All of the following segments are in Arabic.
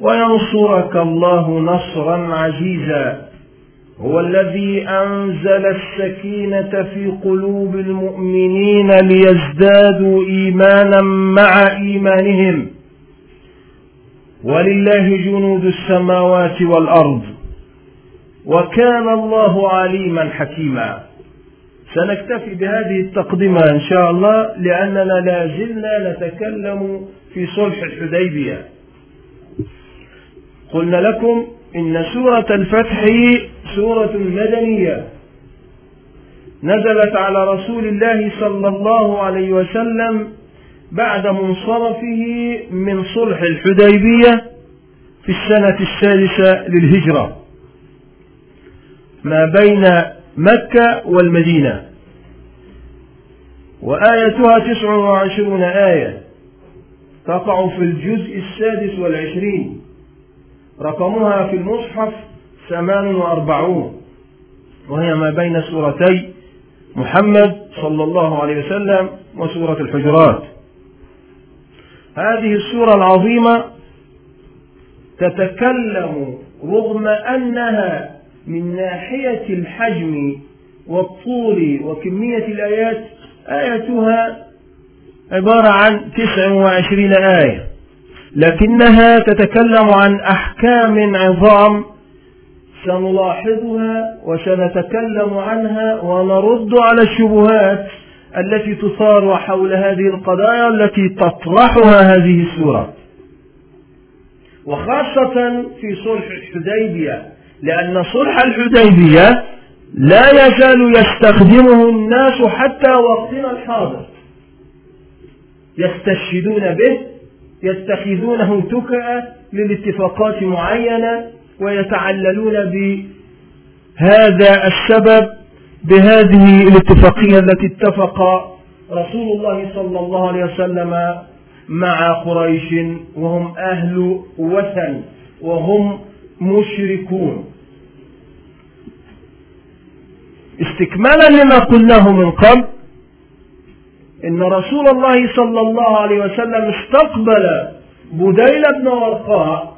وينصرك الله نصرا عزيزا. هو الذي أنزل السكينة في قلوب المؤمنين ليزدادوا إيمانا مع إيمانهم، ولله جنود السماوات والأرض، وكان الله عليما حكيما. سنكتفي بهذه التقدمة إن شاء الله، لأننا لا زلنا نتكلم في صلح الحديبية. قلنا لكم إن سورة الفتح سورة مدنية نزلت على رسول الله صلى الله عليه وسلم بعد منصرفه من صلح الحديبية في السنة السادسة للهجرة ما بين مكة والمدينة، وآيتها 29 آية تقع في الجزء 26، رقمها في المصحف 48، وهي ما بين سورتي محمد صلى الله عليه وسلم وسورة الحجرات. هذه السورة العظيمة تتكلم رغم أنها من ناحية الحجم والطول وكمية الآيات آياتها عبارة عن 29 آية، لكنها تتكلم عن أحكام عظام سنلاحظها وسنتكلم عنها ونرد على الشبهات التي تثار حول هذه القضايا التي تطرحها هذه السورة، وخاصة في صلح الحديبية، لأن صلح الحديبية لا يزال يستخدمه الناس حتى وقتنا الحاضر، يستشهدون به، يتخذونه تكأة للاتفاقات معينة، ويتعللون بهذا السبب بهذه الاتفاقية التي اتفق رسول الله صلى الله عليه وسلم مع قريش، وهم أهل وثن وهم مشركون. استكمالا لما قلناه من قبل، إن رسول الله صلى الله عليه وسلم استقبل بديل بن ورقاء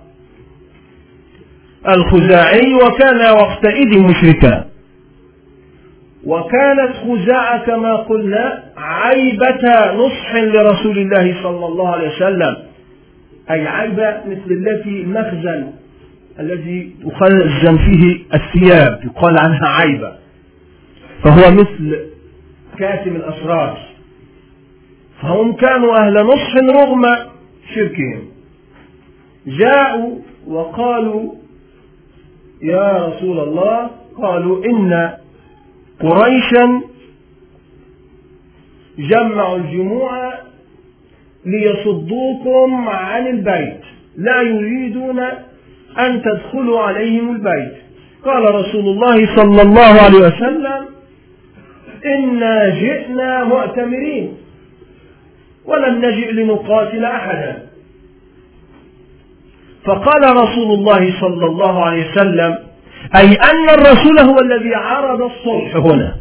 الخزاعي، وكان وقتئذ مشركا، وكانت خزاعة كما قلنا عيبة نصح لرسول الله صلى الله عليه وسلم، أي عيبة مثل التي المخزن الذي يخزن فيه الثياب يقال عنها عيبة، فهو مثل كاتم الأسرار، فهم كانوا أهل نصح رغم شركهم. جاءوا وقالوا يا رسول الله، قالوا إن قريشا جمعوا الجموع ليصدوكم عن البيت، لا يريدون أن تدخلوا عليهم البيت. قال رسول الله صلى الله عليه وسلم إنا جئنا مؤتمرين ولم نجئ لنقاتل أحدا. فقال رسول الله صلى الله عليه وسلم، أي أن الرسول هو الذي عرض الصلح هنا،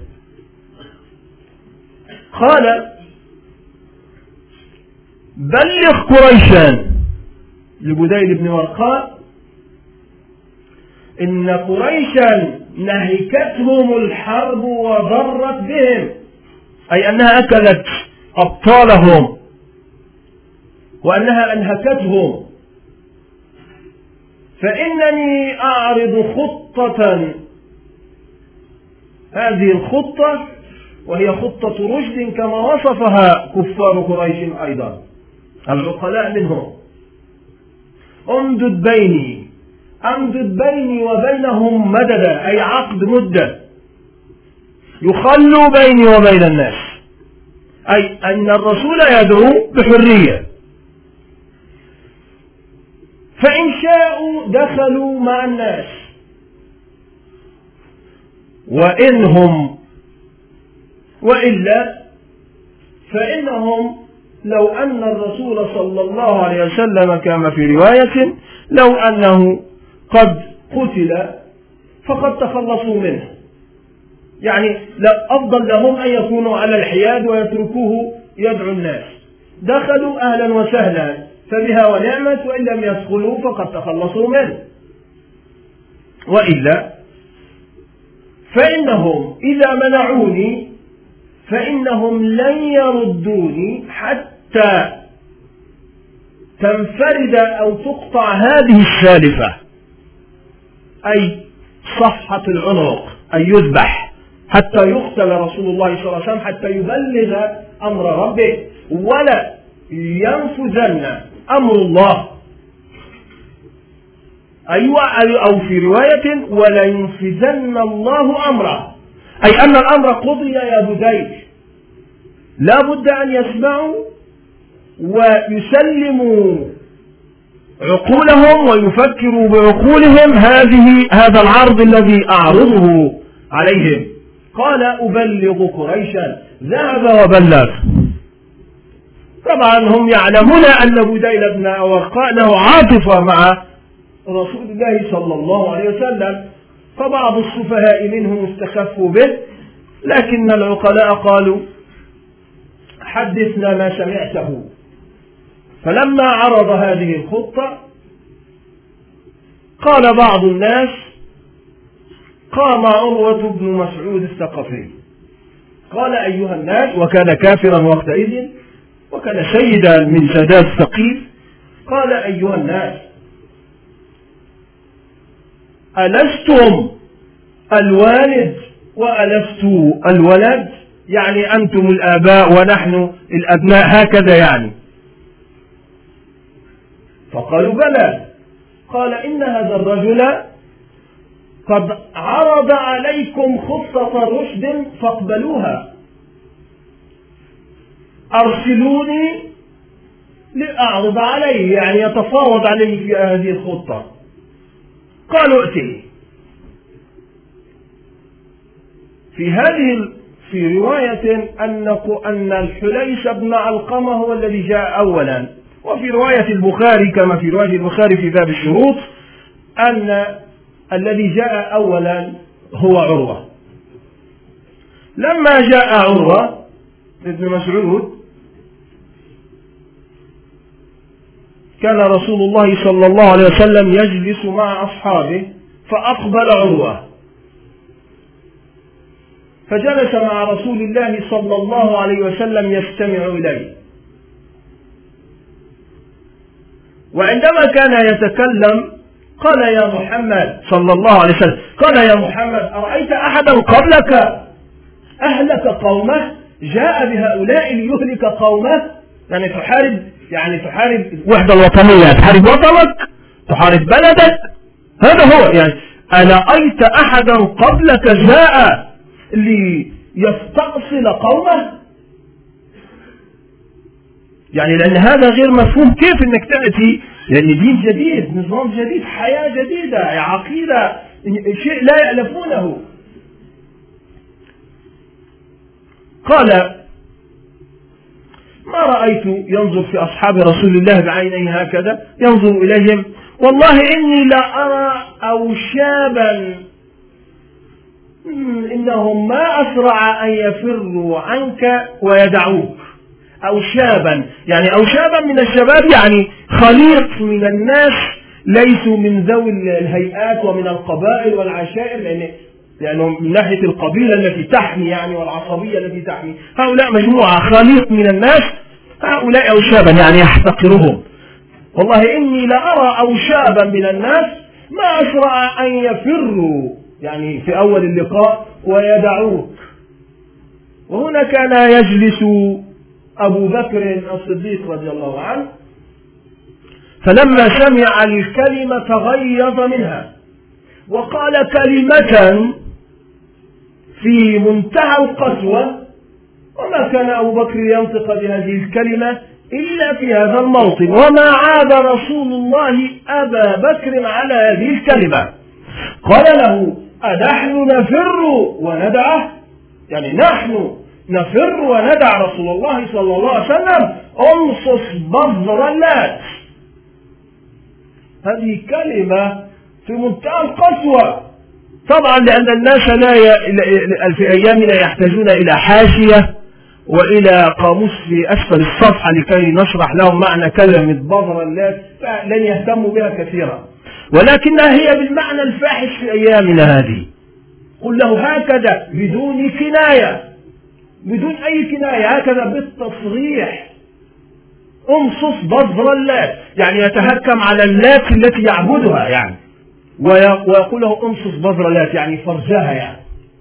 قال بلغ قريشا لبديل بن ورقاء إن قريشا نهكتهم الحرب وضرت بهم، أي أنها أكلت أبطالهم وأنها أنهكتهم، فإنني أعرض خطة، هذه الخطة وهي خطة رشد كما وصفها كفار قريش أيضا العقلاء منهم، أمدد بيني وبينهم مددا، أي عقد مدة يخلوا بيني وبين الناس، أي أن الرسول يدعو بحرية، فإن شاءوا دخلوا مع الناس، وإلا فإنهم لو أن الرسول صلى الله عليه وسلم كما في رواية لو أنه قد قتل فقد تخلصوا منه، يعني أفضل لهم أن يكونوا على الحياد ويتركوه يدعو الناس. دخلوا أهلا وسهلا، فبها ونعمت، وإن لم يدخلوا فقد تخلصوا منه، وإلا فإنهم إذا منعوني فإنهم لن يردوني حتى تنفرد أو تقطع هذه السالفة، أي صفحة العنق، أي يذبح حتى يقتل رسول الله صلى الله عليه وسلم حتى يبلغ أمر ربه، ولا ينفذن أمر الله، أو في رواية ولا ينفذن الله أمره، أي أن الأمر قضي يا بديل، لا بد أن يسمعوا ويسلموا عقولهم ويفكروا بعقولهم هذا العرض الذي أعرضه عليهم. قال أبلغ قريشا، ذهب وبلغ. طبعا هم يعلمون أن بديل بن ورقاء له عاطفة مع رسول الله صلى الله عليه وسلم، فبعض السفهاء منهم استخفوا به، لكن العقلاء قالوا حدثنا ما سمعته. فلما عرض هذه الخطة قال بعض الناس: قام عروة بن مسعود الثقفي قال: أيها الناس، وكان كافرا وقتئذ وكان سيدا من سادات ثقيف، قال: أيها الناس، ألستم الوالد وألست الولد؟ يعني أنتم الآباء ونحن الأبناء، هكذا يعني. فقالوا: بلى. قال: إن هذا الرجل قد عرض عليكم خطة رشد فاقبلوها، أرسلوني لأعرض عليه، يعني يتفاوض عليه في هذه الخطة. قالوا: ائتي. في رواية أن الحليس بن علقمة هو الذي جاء أولا، وفي رواية البخاري كما في رواية البخاري في باب الشروط أن الذي جاء أولا هو عروة. لما جاء عروة ابن مسعود كان رسول الله صلى الله عليه وسلم يجلس مع أصحابه، فأقبل عروة فجلس مع رسول الله صلى الله عليه وسلم يستمع إليه. وعندما كان يتكلم قال: يا محمد صلى الله عليه وسلم، قال: يا محمد، أرأيت أحدا قبلك أهلك قومه، جاء بهؤلاء ليهلك قومه؟ يعني تحارب الوحدة الوطنية، تحارب وطنك، تحارب بلدك، هذا هو. يعني أرأيت أحدا قبلك جاء ليستأصل قومه؟ يعني لأن هذا غير مفهوم. كيف أنك تأتي يعني دين جديد، نظام جديد، حياة جديدة، عقيدة، شيء لا يألفونه. قال: ما رأيت ينظر في أصحاب رسول الله بعينيه هكذا، ينظر إليهم: والله إني لا أرى أوشابا إنهم ما أسرع أن يفروا عنك ويدعوك. أوشابا يعني أوشابا من الشباب، يعني خليط من الناس ليسوا من ذوي الهيئات ومن القبائل والعشائر، لأنهم من ناحية القبيلة التي تحمي يعني والعصبية التي تحمي، هؤلاء مجموعة خليط من الناس، هؤلاء أوشابا يعني يحتقرهم. والله إني لأرى أوشابا من الناس ما أسرع أن يفروا، يعني في أول اللقاء، ويدعوك. وهنا كان يجلس أبو بكر الصديق رضي الله عنه، فلما سمع الكلمة تغيظ منها وقال كلمة في منتهى القسوة، وما كان أبو بكر ينطق بهذه الكلمة إلا في هذا الموطن، وما عاد رسول الله أبا بكر على هذه الكلمة. قال له: أنحن نفر وندعه؟ يعني نحن نفر وندع رسول الله صلى الله عليه وسلم؟ انصص بذر اللات. هذه كلمة في منتهى القسوة، طبعا لأن الناس في أيامنا يحتاجون إلى حاشية وإلى قاموس في أسفل الصفحة لكي نشرح لهم معنى كلمة بذر اللات، فلن يهتموا بها كثيرا، ولكنها هي بالمعنى الفاحش في أيامنا هذه. قل له هكذا بدون كناية، بدون أي كناية، هكذا بالتصريح: امصص بذر اللات، يعني يتهكم على اللات التي يعبدها يعني، ويقول له امصص بذر اللات يعني فرجها يعني.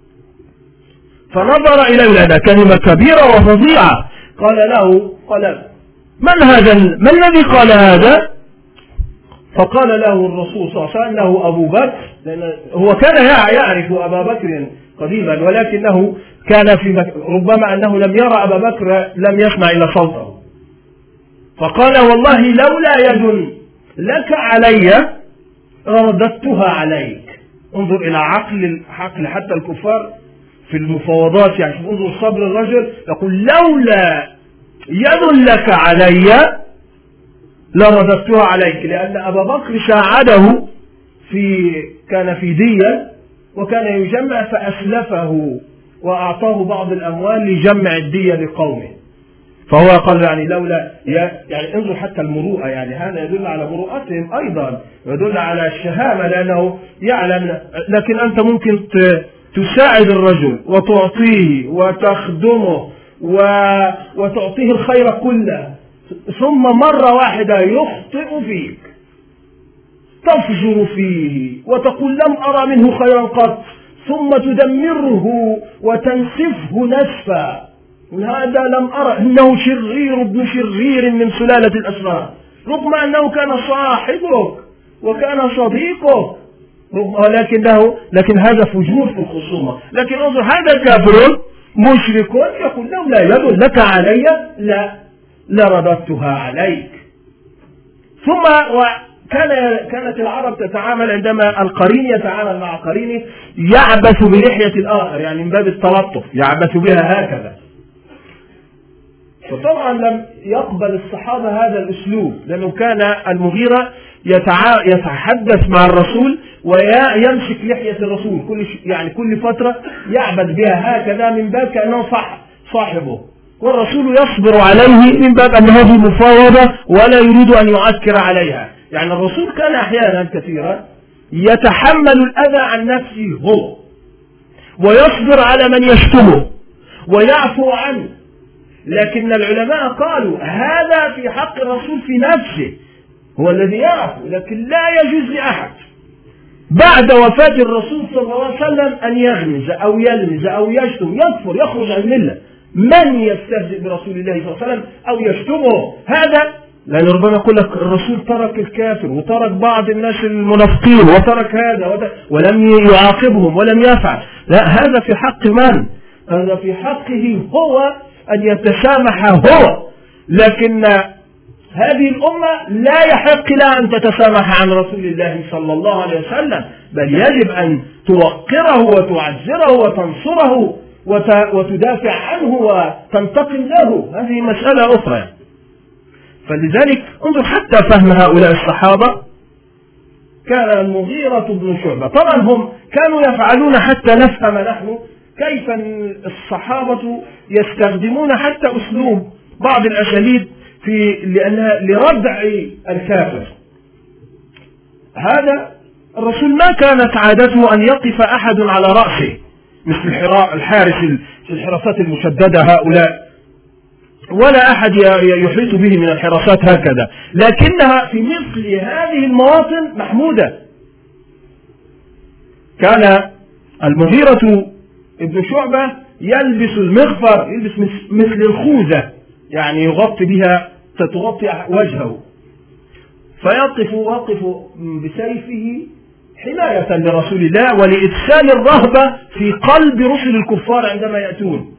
فنظر إليه، لأنها كلمة كبيرة وفظيعة. قال من هذا؟ ما الذي قال هذا؟ فقال له الرسول صلى الله عليه وسلم انه ابو بكر، لأن هو كان يعرف ابا بكر قديما، ولكنه كان في ربما انه لم يرى ابا بكر، لم يسمع الا صوته. فقال والله لولا يد لك علي رددتها عليك. انظر الى عقل حتى الكفار في المفاوضات، يعني انظر صبر الرجل، يقول لولا يد لك علي لرددتها عليك، لأن أبا بكر ساعده كان في دية وكان يجمع، فأسلفه وأعطاه بعض الأموال لجمع الدية لقومه. فهو قال يعني لولا، يعني انظر حتى المروءة، يعني هذا يدل على مروءتهم أيضا، يدل على الشهامة، لأنه يعلم. لكن أنت ممكن تساعد الرجل وتعطيه وتخدمه وتعطيه الخير كله، ثم مرة واحدة يخطئ فيك، تفجر فيه وتقول لم أرى منه خيرا قط، ثم تدمره وتنسفه نسفا، هذا لم أرى، إنه شرير ابن شرير من سلالة الأشرار، رغم أنه كان صاحبك وكان صديقك، لكن هذا فجور في الخصومة. لكن انظر هذا كافر مشرك يقول لولا يد لك علي لرددتها عليك. ثم كانت العرب تتعامل عندما القرين يتعامل مع قرينه يعبث بلحية الآخر، يعني من باب التلطف يعبث بها هكذا. فطبعا لم يقبل الصحابة هذا الأسلوب، لأنه كان المغيرة يتحدث مع الرسول ويمسك لحية الرسول كل فترة يعبث بها هكذا، من باب كأنه صاحبه، والرسول يصبر عليه من باب أن هذه مفاوضة ولا يريد أن يعكر عليها. يعني الرسول كان أحيانا كثيرا يتحمل الأذى عن نفسه هو، ويصبر على من يشتمه ويعفو عنه، لكن العلماء قالوا هذا في حق الرسول في نفسه، هو الذي يعفو، لكن لا يجوز لأحد بعد وفاة الرسول صلى الله عليه وسلم أن يغمز أو يلمز أو يشتم، يكفر، يخرج عن الملة. من يستهزئ برسول الله صلى الله عليه وسلم أو يشتمه هذا، لأن ربما يقول لك الرسول ترك الكافر وترك بعض الناس المنافقين وترك هذا ولم يعاقبهم ولم يفعل، لا، هذا في حق من؟ هذا في حقه هو أن يتسامح هو، لكن هذه الأمة لا يحق لها أن تتسامح عن رسول الله صلى الله عليه وسلم، بل يجب أن توقره وتعزره وتنصره وتدافع عنه وتنتقم له، هذه مسألة أخرى. فلذلك انظر حتى فهم هؤلاء الصحابة. كان المغيرة بن شعبة، طبعا هم كانوا يفعلون حتى نفهم نحن كيف الصحابة يستخدمون حتى أسلوب بعض الأساليب لردع الكافر. هذا الرسول ما كانت عادته أن يقف أحد على رأسه مثل الحارس في الحراسات المشددة هؤلاء، ولا أحد يحيط به من الحراسات هكذا، لكنها في مثل هذه المواطن محمودة. كان المغيرة ابن شعبة يلبس المغفر، يلبس مثل الخوذة، يعني يغطي بها، تغطي وجهه، وقف بسيفه حماية لرسول الله ولإدخال الرهبة في قلب رسل الكفار عندما يأتون.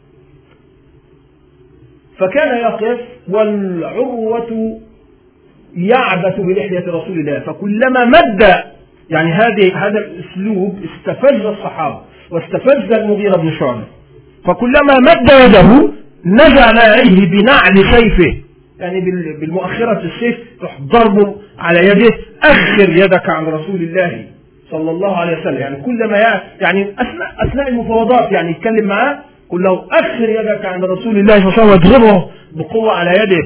فكان يقف والعروة يعبث بلحية رسول الله، فكلما مد، يعني هذا الأسلوب استفز الصحابة واستفز المغيرة بن شعبة، فكلما مد يده نزل عليه بنعل سيفه، يعني بالمؤخرة السيف تروح ضربه على يده، أخر يدك عن رسول الله صلى الله عليه وسلم، يعني كلما يعني أثناء المفاوضات يعني يتكلم معاه قل له أخر يدك عن رسول الله صلى الله عليه وسلم واضربه بقوة على يده،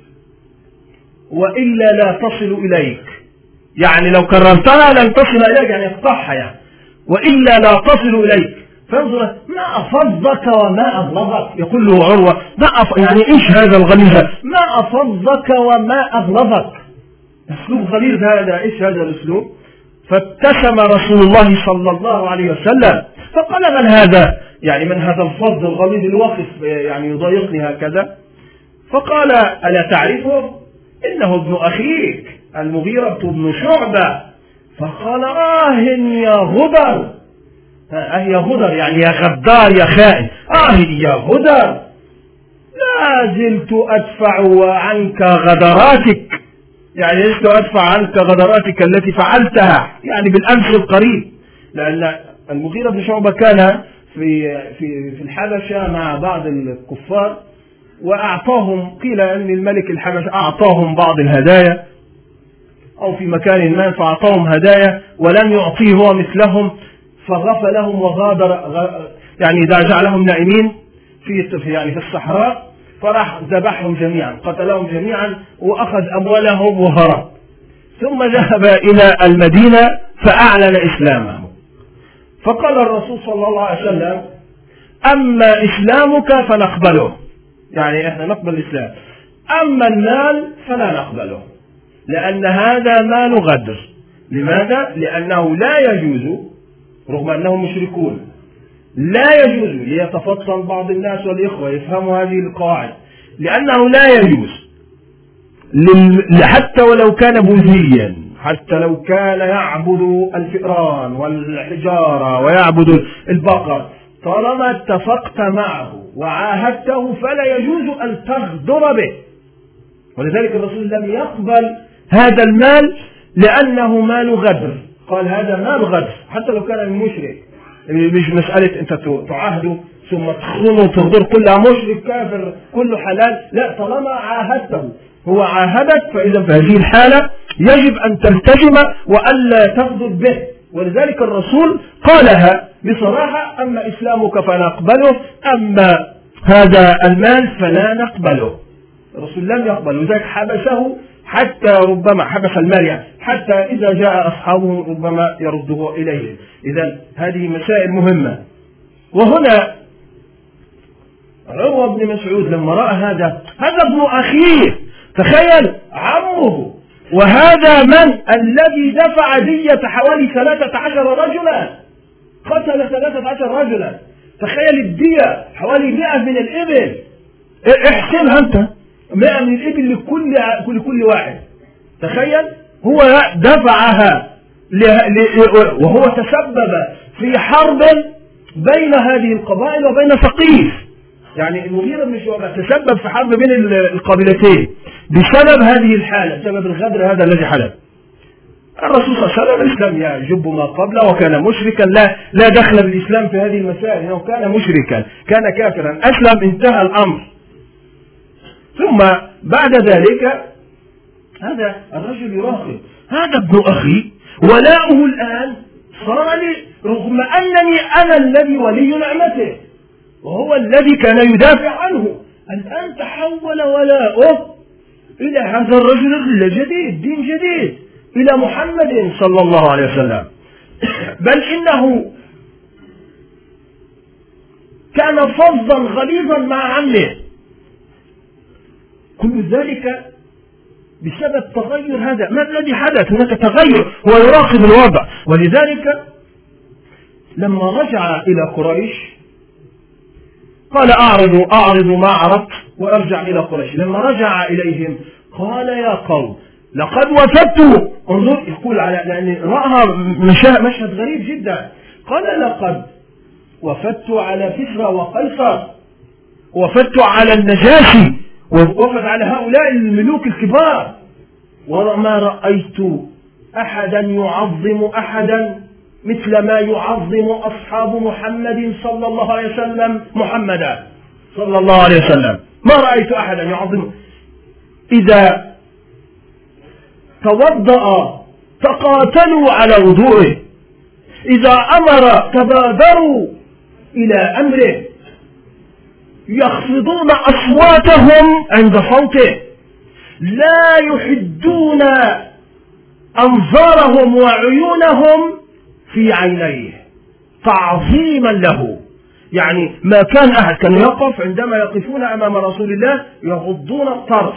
وإلا لا تصل إليك. يعني لو كررتها لن تصل إليك، يعني اقطعها يعني، وإلا لا تصل إليك. فانظر ما أفضك وما أغلظك. يقول له عروة يعني إيش هذا الغليظ؟ ما أفضك وما أغلظك. أسلوب غليظ هذا، إيش هذا الأسلوب؟ فابتسم رسول الله صلى الله عليه وسلم فقال من هذا؟ يعني من هذا الفظ الغليظ الواقف يعني يضايقني هكذا؟ فقال ألا تعرفه؟ إنه ابن أخيك المغيرة بن شعبة. فقال يا غدر، يا غدر يعني يا غدار يا خائن، يا غدر لا زلت أدفع عنك غدراتك، يعني لست أدفع عنك غدراتك التي فعلتها يعني بالأمس القريب. لأن المغيرة بن شعبة كان في الحبشة مع بعض الكفار، وأعطاهم، قيل أن الملك الحبشة أعطاهم بعض الهدايا أو في مكان ما فأعطاهم هدايا ولم يعطيه هو مثلهم، فغفلهم وغادر، يعني إذا جعلهم نائمين في الصحراء، فراح ذبحهم جميعا، قتلهم جميعا وأخذ أموالهم وهرب. ثم ذهب إلى المدينة فأعلن إسلامه. فقال الرسول صلى الله عليه وسلم أما إسلامك فنقبله، يعني إحنا نقبل الإسلام، أما المال فلا نقبله، لأن هذا مال غدر. لماذا؟ لأنه لا يجوز، رغم أنهم مشركون، لا يجوز، ليتفطن بعض الناس والإخوة يفهموا هذه القواعد، لأنه لا يجوز حتى ولو كان بوذيا، حتى لو كان يعبد الفئران والحجارة ويعبد البقر، طالما اتفقت معه وعاهدته فلا يجوز أن تغدر به. ولذلك الرسول لم يقبل هذا المال لأنه مال غدر، قال هذا مال غدر حتى لو كان المشرك. مش مسألة أنت تعاهده ثم تخونه وتغدر كلها مشرك كافر كله حلال، لا، طالما عاهدته هو عاهدك فإذا في هذه الحالة يجب أن تلتزم وألا تغدر به. ولذلك الرسول قالها بصراحة أما إسلامك فنقبله، أما هذا المال فلا نقبله. الرسول لم يقبل، وذلك حبسه حتى ربما حبس المال يعني حتى إذا جاء أصحابه ربما يرده إليه. إذا هذه مسائل مهمة. وهنا عروة بن مسعود لما رأى هذا ابن أخيه، تخيل عمه، وهذا من الذي دفع دية حوالي 13 رجلا، قتل 13 رجلا، تخيل الدية حوالي 100 من الإبل، احسبها أنت، 100 من الإبل لكل واحد، تخيل هو دفعها وهو تسبب في حرب بين هذه القبائل وبين ثقيف. يعني المغيرة بن شعبة تسبب في حرب بين القبيلتين بسبب هذه الحالة، بسبب الغدر هذا الذي حدث. الرسول صلى الله عليه وسلم الإسلام يجب ما قبله، وكان مشركا، لا دخل بالإسلام في هذه المسائل، إنه كان مشركا، كان كافرا، أسلم، انتهى الأمر. ثم بعد ذلك هذا الرجل يراقب، هذا ابن أخي ولاؤه الآن صار لي، رغم أنني أنا الذي ولي نعمته وهو الذي كان يدافع عنه، الآن تحول ولاؤه إلى هذا الرجل الجديد، دين جديد، إلى محمد صلى الله عليه وسلم. بل إنه كان فظا غليظا مع عمه، كل ذلك بسبب تغير هذا. ما الذي حدث؟ هناك تغير، هو يراقب الوضع. ولذلك لما رجع إلى قريش قال أعرض ما عرضت وأرجع إلى قريش. لما رجع إليهم قال يا قوم لقد وفدت، انظر يقول على، لأن رأى مشهد غريب جدا، قال لقد وفدت على كسرى وقيصر، وفدت على النجاشي، ووفد على هؤلاء الملوك الكبار، وما رأيت أحدا يعظم أحدا مثل ما يعظم أصحاب محمد صلى الله عليه وسلم محمدا صلى الله عليه وسلم. ما رأيت أحدا يعظم، إذا توضأ تقاتلوا على وضوءه، إذا أمر تبادروا إلى أمره، يخفضون أصواتهم عند صوته، لا يحدون أنظارهم وعيونهم في عينيه تعظيما له. يعني ما كان أحد كان يقف عندما يقفون أمام رسول الله يغضون الطرف،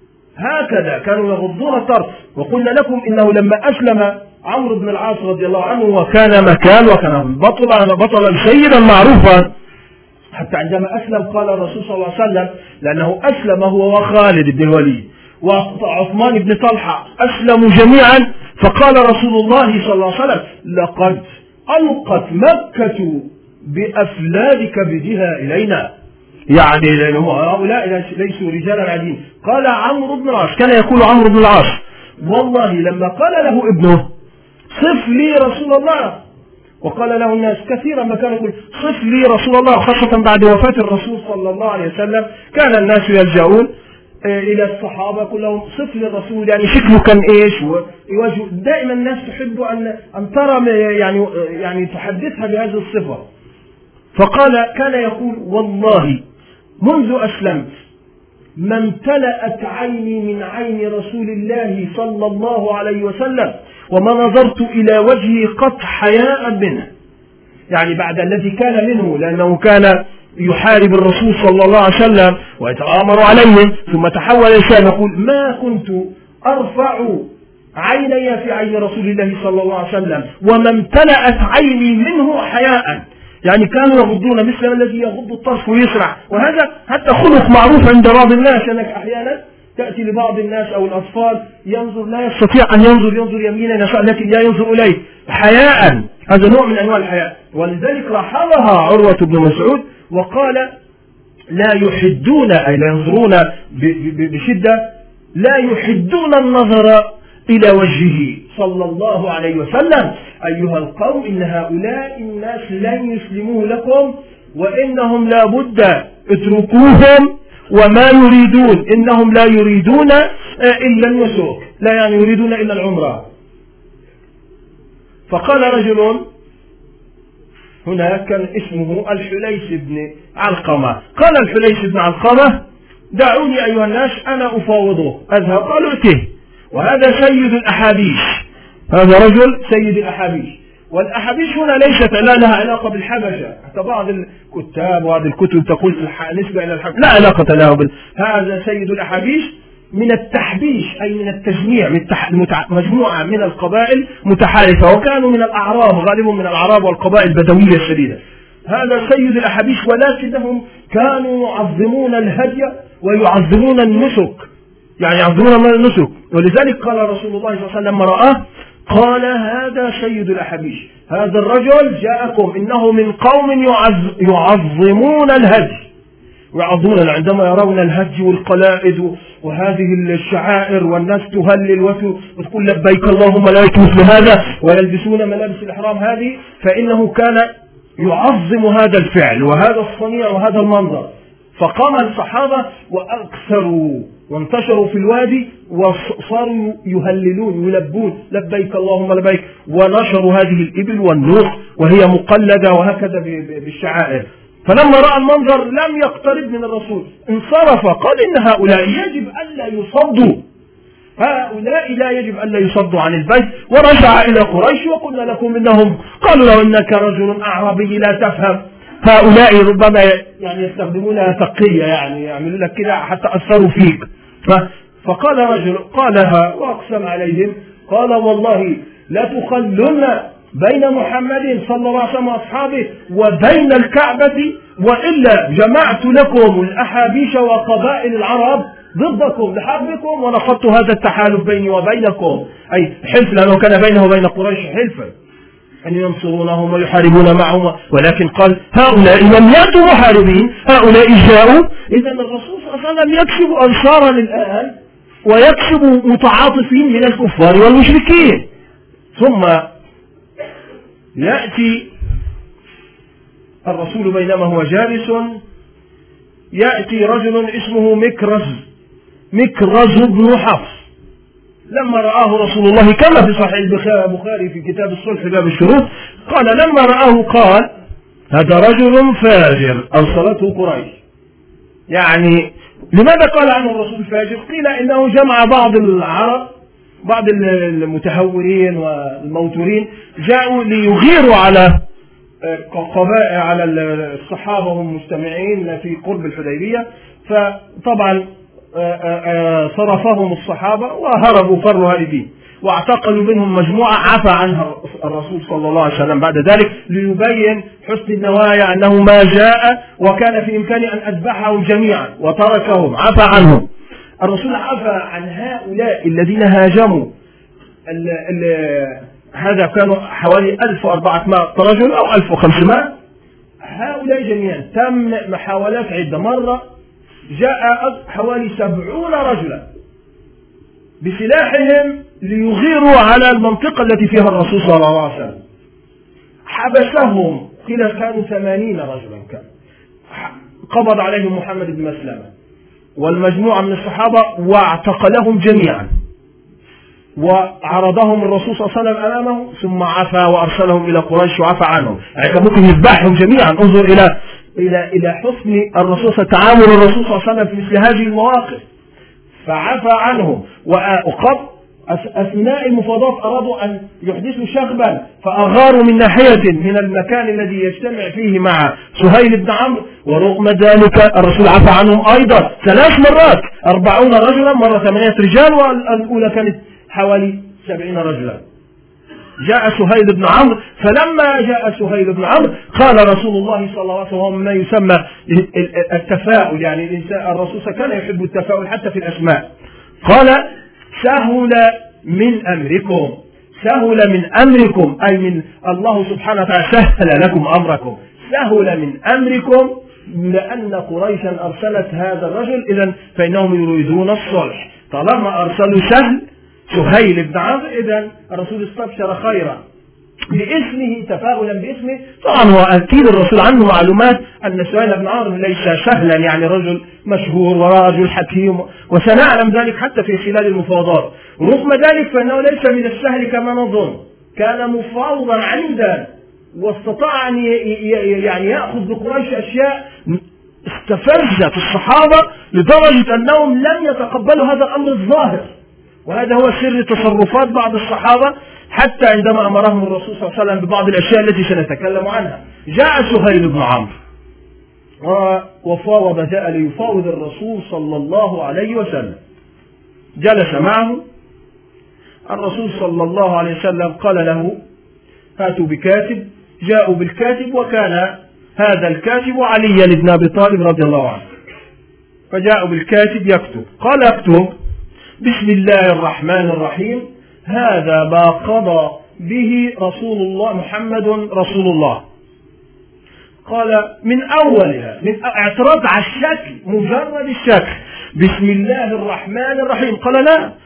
هكذا كانوا يغضون الطرف. وقلنا لكم إنه لما أسلم عمرو بن العاص رضي الله عنه وكان وكان بطلا سيدا معروفا، حتى عندما أسلم قال الرسول صلى الله عليه وسلم، لأنه أسلم هو وخالد بن الوليد وعثمان بن طلحة أسلموا جميعا، فقال رسول الله صلى الله عليه وسلم: لقد ألقت مكة بأفلاد كبدها إلينا، يعني لأنه هؤلاء ليسوا رجالا عاديين. قال عمرو بن العاص، كان يقول عمرو بن العاص: والله لما قال له ابنه صف لي رسول الله، وقال له الناس كثيرا ما كانوا يقول صف لي رسول الله، خاصة بعد وفاة الرسول صلى الله عليه وسلم كان الناس يلجؤون إلى الصحابة كلهم صف للرسول، يعني شكله كان إيش ويواجه. دائما الناس تحب أن ترى يعني تحدثها بهذه الصفة. فقال كان يقول: والله منذ أسلمت ما امتلأت عيني من عين رسول الله صلى الله عليه وسلم وما نظرت إلى وجهه قط حياء منه، يعني بعد الذي كان منه، لأنه كان يحارب الرسول صلى الله عليه وسلم ويتآمر عليهم، ثم تحول إنسان يقول: ما كنت أرفع عيني في عين رسول الله صلى الله عليه وسلم وما امتلأت عيني منه حياء، يعني كانوا يغضون مثل الذي يغض الطرف ويسرع. وهذا حتى خلق معروف عند بعض الناس، أنك أحيانا تأتي لبعض الناس أو الأطفال ينظر لا يستطيع أن ينظر يمينا لكن لا ينظر إليه حياء، هذا نوع من أنواع الحياء. ولذلك لاحظها عروة بن مسعود وقال: لا يحدون، أي لا ينظرون بشدة، لا يحدون النظر إلى وجهه صلى الله عليه وسلم: أيها القوم إن هؤلاء الناس لن يسلموا لكم وإنهم لا بد اتركوهم وما يريدون، إنهم لا يريدون إلا النسك، لا يعني يريدون إلا العمرة. فقال رجل هنا كان اسمه الحليس بن علقمة، قال الحليس بن علقمة: دعوني أيها الناس أنا أفاوضه، أذهب. قالوا: ائته، وهذا سيد الأحابيش، هذا رجل سيد الأحابيش. والأحابيش هنا ليست لها علاقة بالحبشة، حتى بعض الكتاب وهذه الكتب تقول نسبة إلى الحبشة، لا علاقة له هذا سيد الأحابيش من التحبيش، أي من التجميع، من مجموعة من القبائل متحالفة، وكانوا من الأعراب، غالبا من الأعراب والقبائل البدوية الشديدة. هذا سيد الأحابيش، ولكنهم كانوا يعظمون الهدي ويعظمون النسك، يعني يعظمون النسك. ولذلك قال رسول الله صلى الله عليه وسلم لما رآه قال: هذا سيد الأحابيش، هذا الرجل جاءكم إنه من قوم يعظمون الهدي ويعظمون، عندما يرون الهدي والقلائد وهذه الشعائر والناس تهلل وتقول لبيك اللهم لبيك مثل هذا، ويلبسون ملابس الإحرام هذه، فإنه كان يعظم هذا الفعل وهذا الصنيع وهذا المنظر. فقام الصحابة وأكثروا وانتشروا في الوادي وصاروا يهللون يلبون لبيك اللهم لبيك، ونشروا هذه الإبل والنوق وهي مقلدة وهكذا بالشعائر. فلما رأى المنظر لم يقترب من الرسول، انصرف، قال: إن هؤلاء يجب ألا يصدوا، هؤلاء لا يجب ألا يصدوا عن البيت. ورجع إلى قريش وقلنا لكم إنهم قالوا له: إنك رجل أعرابي لا تفهم، هؤلاء ربما يعني يستخدمونها تقية، يعني يعملوا لك كده حتى أثروا فيك. فقال رجل قالها وأقسم عليهم، قال: والله لا تخلون بين محمد صلى الله عليه وسلم وأصحابه وبين الكعبة، وإلا جمعت لكم الأحابيش وقبائل العرب ضدكم لحربكم ونقضت هذا التحالف بيني وبينكم، أي حلف، لأنه كان بينه وبين قريش حلفا أن ينصرونهم ويحاربون معهم. ولكن قال: هؤلاء لم يأتوا محاربين، هؤلاء جاءوا. إذا الرسول صلى الله عليه وسلم يكسب أنصارا الآن ويكسب متعاطفين من الكفار والمشركين. ثم يأتي الرسول بينما هو جالس، يأتي رجل اسمه مكرز بن حفص. لما رآه رسول الله كما في صحيح البخاري في كتاب الصلح باب الشروط، قال: لما رآه قال: هذا رجل فاجر أرسلته قريش، يعني لماذا قال عنه الرسول فاجر؟ قيل إنه جمع بعض العرب، بعض المتهورين والموتورين، جاءوا ليغيروا على قبائل، على الصحابة وهم مجتمعين في قرب الحديبية، فطبعا صرفهم الصحابة وهربوا، فروا هاربين، واعتقلوا منهم مجموعة عفى عنها الرسول صلى الله عليه وسلم بعد ذلك ليبين حسن النوايا أنه ما جاء وكان في إمكانه أن أذبحهم جميعا وتركهم، عفى عنهم. الرسول عفى عن هؤلاء الذين هاجموا، هذا كانوا حوالي 1400 رجل أو 1500. هؤلاء جميعا تم محاولات عدة، مرة جاء حوالي 70 رجلا بسلاحهم ليغيروا على المنطقة التي فيها الرسول صلى الله عليه وسلم، حبسهم، قيل كانوا 80 رجلا، كان قبض عليهم محمد بن مسلمة والمجموعة من الصحابة واعتقلهم جميعا، وعرضهم الرسول صلى الله عليه وسلم أمامه، ثم عفى وأرسلهم إلى قريش وعفى عنهم. يعني كان ممكن يذبحهم جميعا. انظر إلى حسن الرسول، تعامل الرسول صلى الله عليه وسلم في مثل هذه المواقف، فعفى عنهم. وقد أثناء المفاوضات أرادوا أن يحدثوا شغبا، فأغاروا من ناحية من المكان الذي يجتمع فيه مع سهيل بن عمرو، ورغم ذلك الرسول عفى عنهم أيضا 3 مرات، 40 رجلا، مرة 8 رجال، والأولى كانت حوالي 70 رجلا. جاء سهيل بن عمرو، فلما جاء سهيل بن عمرو قال رسول الله صلى الله عليه وسلم ما يسمى التفاؤل، يعني الرسول كان يحب التفاؤل حتى في الأسماء، قال سهل من أمركم، سهل من أمركم، أي من الله سبحانه وتعالى سهل لكم أمركم، سهل من أمركم، لأن قريشا أرسلت هذا الرجل، إذن فإنهم يريدون الصلح. طالما أرسلوا سهيل بن عمرو، إذن الرسول استبشر خيرا باسمه، تفاؤلا باسمه. طبعا هو أكيد الرسول عنه معلومات أن سهيل بن عمرو ليس سهلا، يعني رجل مشهور ورجل حكيم، وسنعلم ذلك حتى في خلال المفاوضات. رغم ذلك فإنه ليس من السهل كما نظن، كان مفاوضا عنيدا، واستطاع أن يعني يأخذ بقريش أشياء استفزت الصحابة لدرجة أنهم لم يتقبلوا هذا الأمر الظاهر. وهذا هو سر تصرفات بعض الصحابة، حتى عندما أمرهم الرسول صلى الله عليه وسلم ببعض الأشياء التي سنتكلم عنها. جاء سهيل بن عمرو وفاوض، جاء ليفاوض الرسول صلى الله عليه وسلم، جلس معه الرسول صلى الله عليه وسلم، قال له هاتوا بكاتب. جاءوا بالكاتب، وكان هذا الكاتب علي بن أبي طالب رضي الله عنه. فجاءوا بالكاتب يكتب، قال اكتب بسم الله الرحمن الرحيم، هذا ما قضى به رسول الله محمد رسول الله. قال من أولها، من اعتراض على الشكل، مجرد الشكل، بسم الله الرحمن الرحيم. قال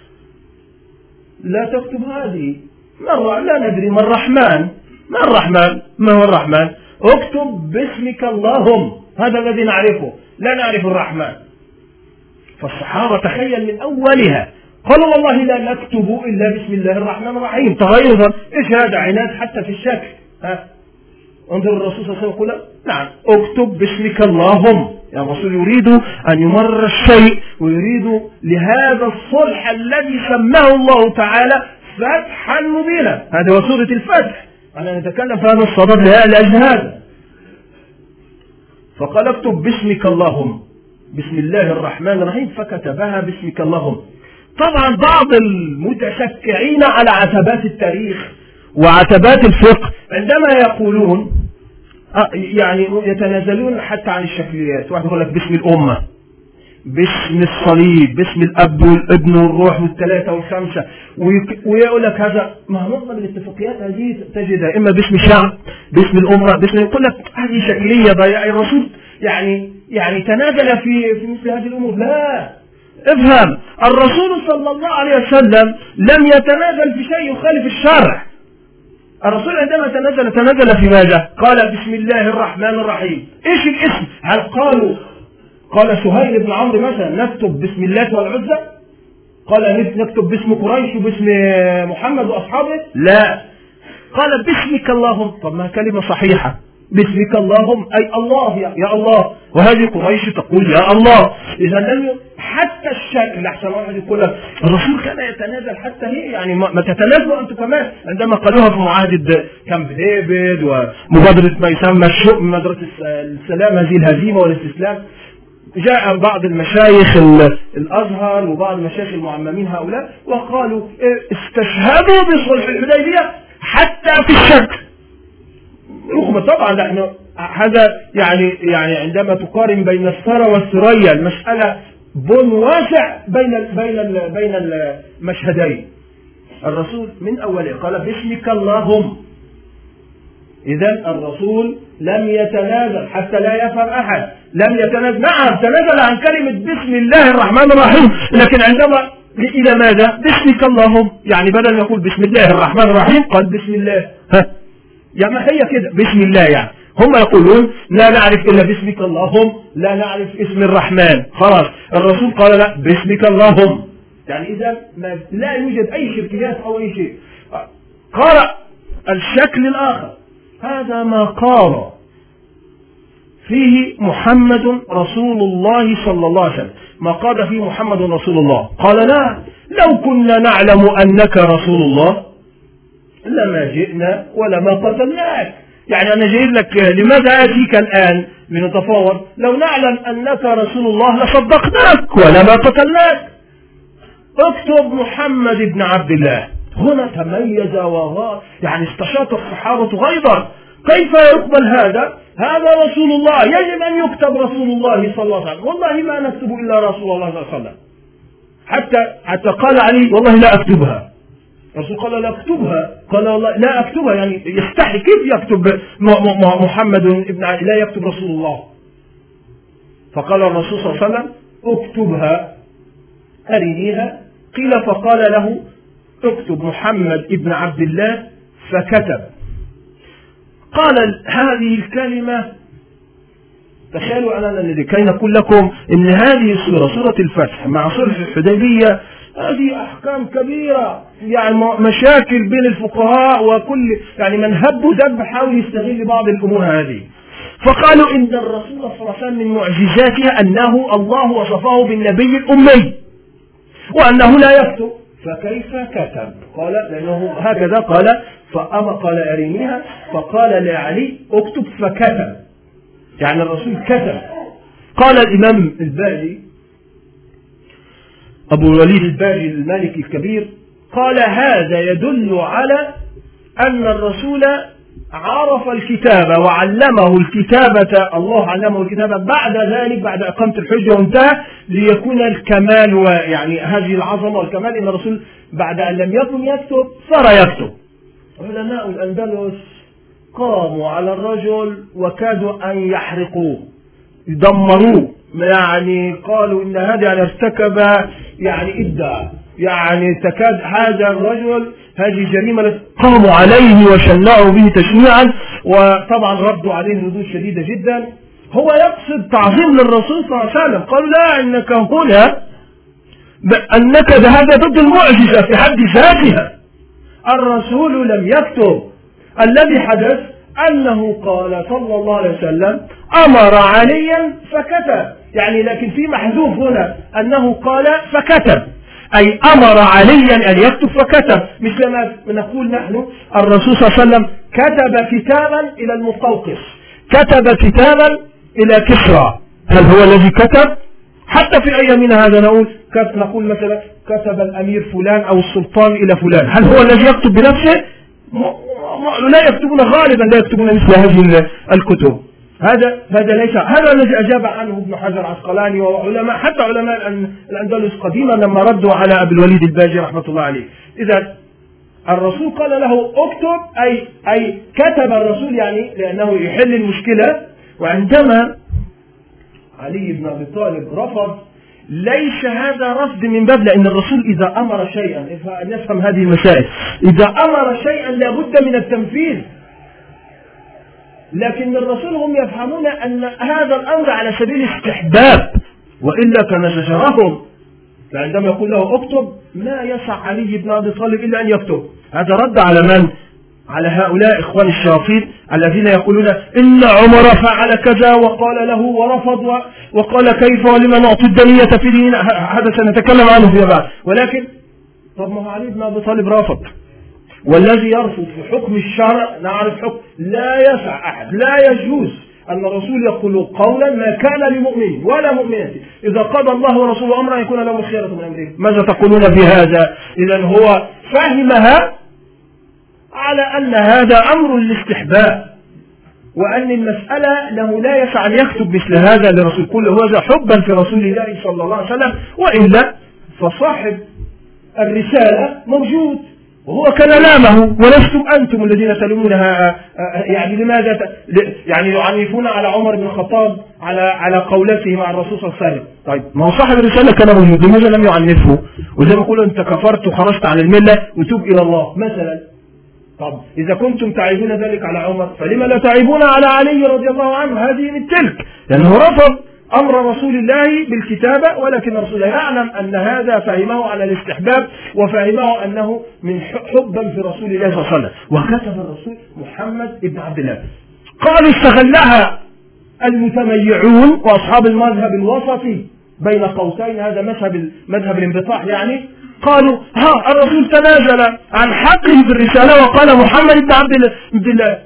لا تكتب هذه، لا ندري ما الرحمن، ما هو الرحمن، اكتب باسمك اللهم، هذا الذي نعرفه، لا نعرف الرحمن. فالصحابة تخيل من أولها قالوا والله لا نكتب إلا بسم الله الرحمن الرحيم، تغيظا. إيش هذا؟ عناد حتى في الشكل. انظر الرسول صلى الله عليه وسلم يقول نعم اكتب باسمك اللهم. يعني الرسول يريد أن يمرر الشيء، ويريد لهذا الصلح الذي سماه الله تعالى فتحا مبينا. هذا هو سورة الفتح، أنا نتكلم في هذا الصدد لأجل هذا. فقال اكتب باسمك اللهم، بسم الله الرحمن الرحيم، فكتبها باسمك اللهم. طبعا بعض المتشكعين على عتبات التاريخ وعتبات الفقه عندما يقولون يعني يتنازلون حتى عن الشكليات. واحد يقول لك باسم الأمة، باسم الصليب، باسم الأب والابن والروح والثلاثة والخمسة، ويقول لك هذا ما معظم الاتفاقيات هذه تجدها إما باسم الشعب، باسم الأمة، باسم، يقول لك هذه شكلية ضياع. الرسول يعني تنازل في مثل هذه الأمور. لا، افهم، الرسول صلى الله عليه وسلم لم يتنازل في شيء يخالف الشرع. الرسول عندما تنازل في ماذا؟ قال بسم الله الرحمن الرحيم. ايش الاسم؟ هل قال سهيل بن عمرو مثلا نكتب بسم الله والعزى؟ قال نكتب باسم قريش وباسم محمد واصحابه؟ لا، قال باسمك اللهم. طب ما كلمة صحيحة، باسمك اللهم أي الله، يا الله، وهذه قريش تقول يا الله. إذا لم حتى الشكل أحسن واحد يقول لك الرسول كان يتنازل حتى هي، يعني ما تتنازلوا أنتم كمان. عندما قالوها في معاهدة كامب ديفيد ومبادرة ما يسمى الشؤم مدرسة السلام، هذه الهزيمة والاستسلام، جاء بعض المشايخ الأزهر وبعض المشايخ المعممين هؤلاء وقالوا استشهدوا بصلح الحديبية حتى في الشكل. رغم طبعا نحن هذا يعني عندما تقارن بين الثرى والثريا المسألة بن واسع بين المشهدين. الرسول من أوله قال باسمك اللهم. إذن الرسول لم يتنازل حتى لا يفهم أحد، لم يتنازل. نعم تنازل عن كلمة بسم الله الرحمن الرحيم، لكن عندما إلى ماذا؟ باسمك اللهم، يعني بدل ما يقول بسم الله الرحمن الرحيم قال بسم الله. يا ما هي كده بسم الله. يعني هم يقولون لا نعرف إلا باسمك اللهم، لا نعرف اسم الرحمن. خلاص الرسول قال لا باسمك اللهم. يعني إذا لا يوجد أي شركيات أو أي شيء. قال الشكل الآخر هذا ما قال فيه محمد رسول الله صلى الله عليه وسلم، ما قال فيه محمد رسول الله. قال لا، لو كنا نعلم أنك رسول الله لما جئنا ولما قتلناك. يعني أنا جايب لك لماذا آتيك الآن لنتفاوض؟ لو نعلم أنك رسول الله لصدقناك ولما قتلناك. اكتب محمد بن عبد الله. هنا تميز يعني استشاط الصحابة غيظا. كيف يقبل هذا؟ هذا رسول الله، يجب أن يكتب رسول الله صلى الله عليه وسلم. والله ما نكتب إلا رسول الله صلى الله عليه وسلم. حتى قال علي والله لا أكتبها. الرسول قال لا أكتبها، قال والله لا أكتبها، يعني يستحي كيف يكتب محمد بن علي لا يكتب رسول الله. فقال الرسول صلى الله عليه وسلم اكتبها أرنيها. قيل فقال له اكتب محمد بن عبد الله، فكتب. قال هذه الكلمة، تخيلوا أنا لكي نقول لكم إن هذه السورة سورة الفتح مع صلح الحديبية هذه أحكام كبيرة، يعني مشاكل بين الفقهاء وكل يعني من هب ودب حاول يستغل بعض الأمور هذه. فقالوا إن الرسول صلى الله عليه وسلم من معجزاتها أنه الله وصفه بالنبي الأمي وأنه لا يكتب. فكيف كتب؟ قال لأنه هكذا قال. قال أرينيها. فقال لعلي اكتب، فكتب. يعني الرسول كتب. قال الإمام الباجي أبو الوليد الباجي المالكي الكبير قال هذا يدل على أن الرسول عرف الكتابة وعلمه الكتابة، الله علمه الكتابة بعد ذلك بعد إقامة الحجة وانتهى ليكون الكمال، ويعني هذه العظمة والكمال إن الرسول بعد أن لم يكن يكتب صار يكتب. علماء الأندلس قاموا على الرجل وكادوا أن يحرقوه يدمروه، يعني قالوا إن هذا ارتكب يعني إبداع، يعني تكاد هذا الرجل هذه جريمة. قاموا عليه وشنعوا به تشنيعا، وطبعا ردوا عليه ردود شديدة جدا. هو يقصد تعظيم للرسول صلى الله عليه وسلم. قالوا لا، إنك هنا أنك هذا ضد المعجزة في حد ذاتها. الرسول لم يكتب. الذي حدث أنه قال صلى الله عليه وسلم أمر عليا فكتب، يعني لكن في محذوف هنا أنه قال فكتب، أي أمر عليا أن يكتب فكتب. مثل ما نقول نحن الرسول صلى الله عليه وسلم كتب كتابا إلى المقوقس، كتب كتابا إلى كسرى. هل هو الذي كتب؟ حتى في أيامنا هذا نقول مثلا كتب الأمير فلان أو السلطان إلى فلان. هل هو الذي يكتب بنفسه؟ لا يكتبون غالبا، لا يكتبون مثل هذه الكتب. هذا ليس هذا الذي أجاب عنه ابن حجر العسقلاني وعلماء حتى علماء الأندلس قديما لما ردوا على أبي الوليد الباجي رحمة الله عليه. إذا الرسول قال له اكتب، أي كتب الرسول، يعني لأنه يحل المشكلة. وعندما علي بن أبي طالب رفض، ليس هذا رفض من باب، لأن الرسول إذا أمر شيئا، نفهم هذه المسائل، إذا أمر شيئا لابد من التنفيذ. لكن الرسول هم يفهمون أن هذا الأمر على سبيل الاستحباب، وإلا كان زجرهم. فعندما يقول له اكتب ما يسع علي بن أبي طالب إلا أن يكتب. هذا رد على من؟ على هؤلاء إخوان الشياطين الذين يقولون إن عمر فعل كذا وقال له ورفض وقال كيف ولما نعطي الدنية في ديننا. هذا سنتكلم عنه فيما بعد. ولكن طب ما علي بن أبي طالب رافض، والذي يرفض في حكم الشرع نعرف حكم لا يسع أحد، لا يجوز أن الرسول يقول قولا ما كان لمؤمن ولا مؤمنة إذا قضى الله ورسوله أمرا يكون له الخيرة من أمره. ماذا تقولون بهذا؟ إذا هو فهمها على أن هذا أمر الاستحباب، وأن المسألة له لا يسع أن يكتب مثل هذا لرسول، كل هذا حبا في رسول الله صلى الله عليه وسلم، وإلا فصاحب الرسالة موجود وهو كلامه، ولستم أنتم الذين تلومونها. يعني لماذا يعني يعنفون على عمر بن الخطاب على قولته مع الرسول صلى الله عليه وسلم؟ طيب ما هو صاحب الرسالة كان موجود، لماذا لم يعنفه؟ وزي ما يقولوا أنت كفرت وخرجت عن الملة وتوب إلى الله مثلا. طب إذا كنتم تعيبون ذلك على عمر فلما لا تعيبون على علي رضي الله عنه؟ هذه من تلك، لأنه رفض أمر رسول الله بالكتابة، ولكن رسول الله يعلم أن هذا فهمه على الاستحباب، وفهمه أنه من حبا في رسول الله صلى الله عليه وسلم. وكتب الرسول محمد بن عبد الله. قالوا استغلها المتميعون وأصحاب المذهب الوسطي بين قوسين، هذا مذهب الانبطاح، يعني قالوا ها الرسول تنازل عن حقه بالرسالة وقال محمد بن عبد الله.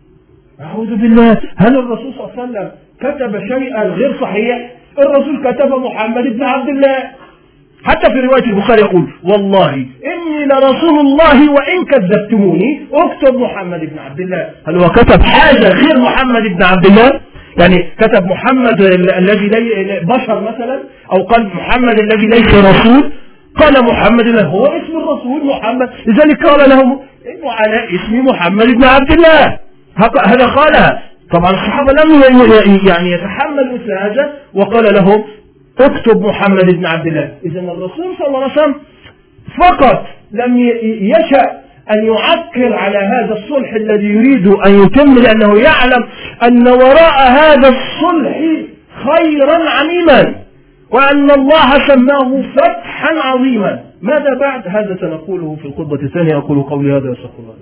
أعوذ بالله، هل الرسول صلى الله عليه وسلم كتب شيئا غير صحيح؟ الرسول كتب محمد بن عبد الله. حتى في رواية البخاري يقول والله إني لرسول الله وإن كذبتموني اكتب محمد بن عبد الله. هل هو كتب حاجة غير محمد بن عبد الله؟ يعني كتب محمد الذي بشر مثلا، أو قال محمد الذي ليس رسول؟ قال محمد الله هو اسم الرسول محمد، لذلك قال لهم إنه على اسم محمد بن عبد الله. هذا قالها. طبعا الصحابة لم يعني يتحملوا مثل هذا، وقال لهم اكتب محمد بن عبد الله. إذا الرسول صلى الله عليه وسلم فقط لم يشأ أن يعكر على هذا الصلح الذي يريد أن يتم، لأنه يعلم أن وراء هذا الصلح خيرا عميما، وأن الله سماه فتحا عظيما. ماذا بعد هذا سنقوله في الخطبة الثانية. أقول قولي هذا وأستغفر الله.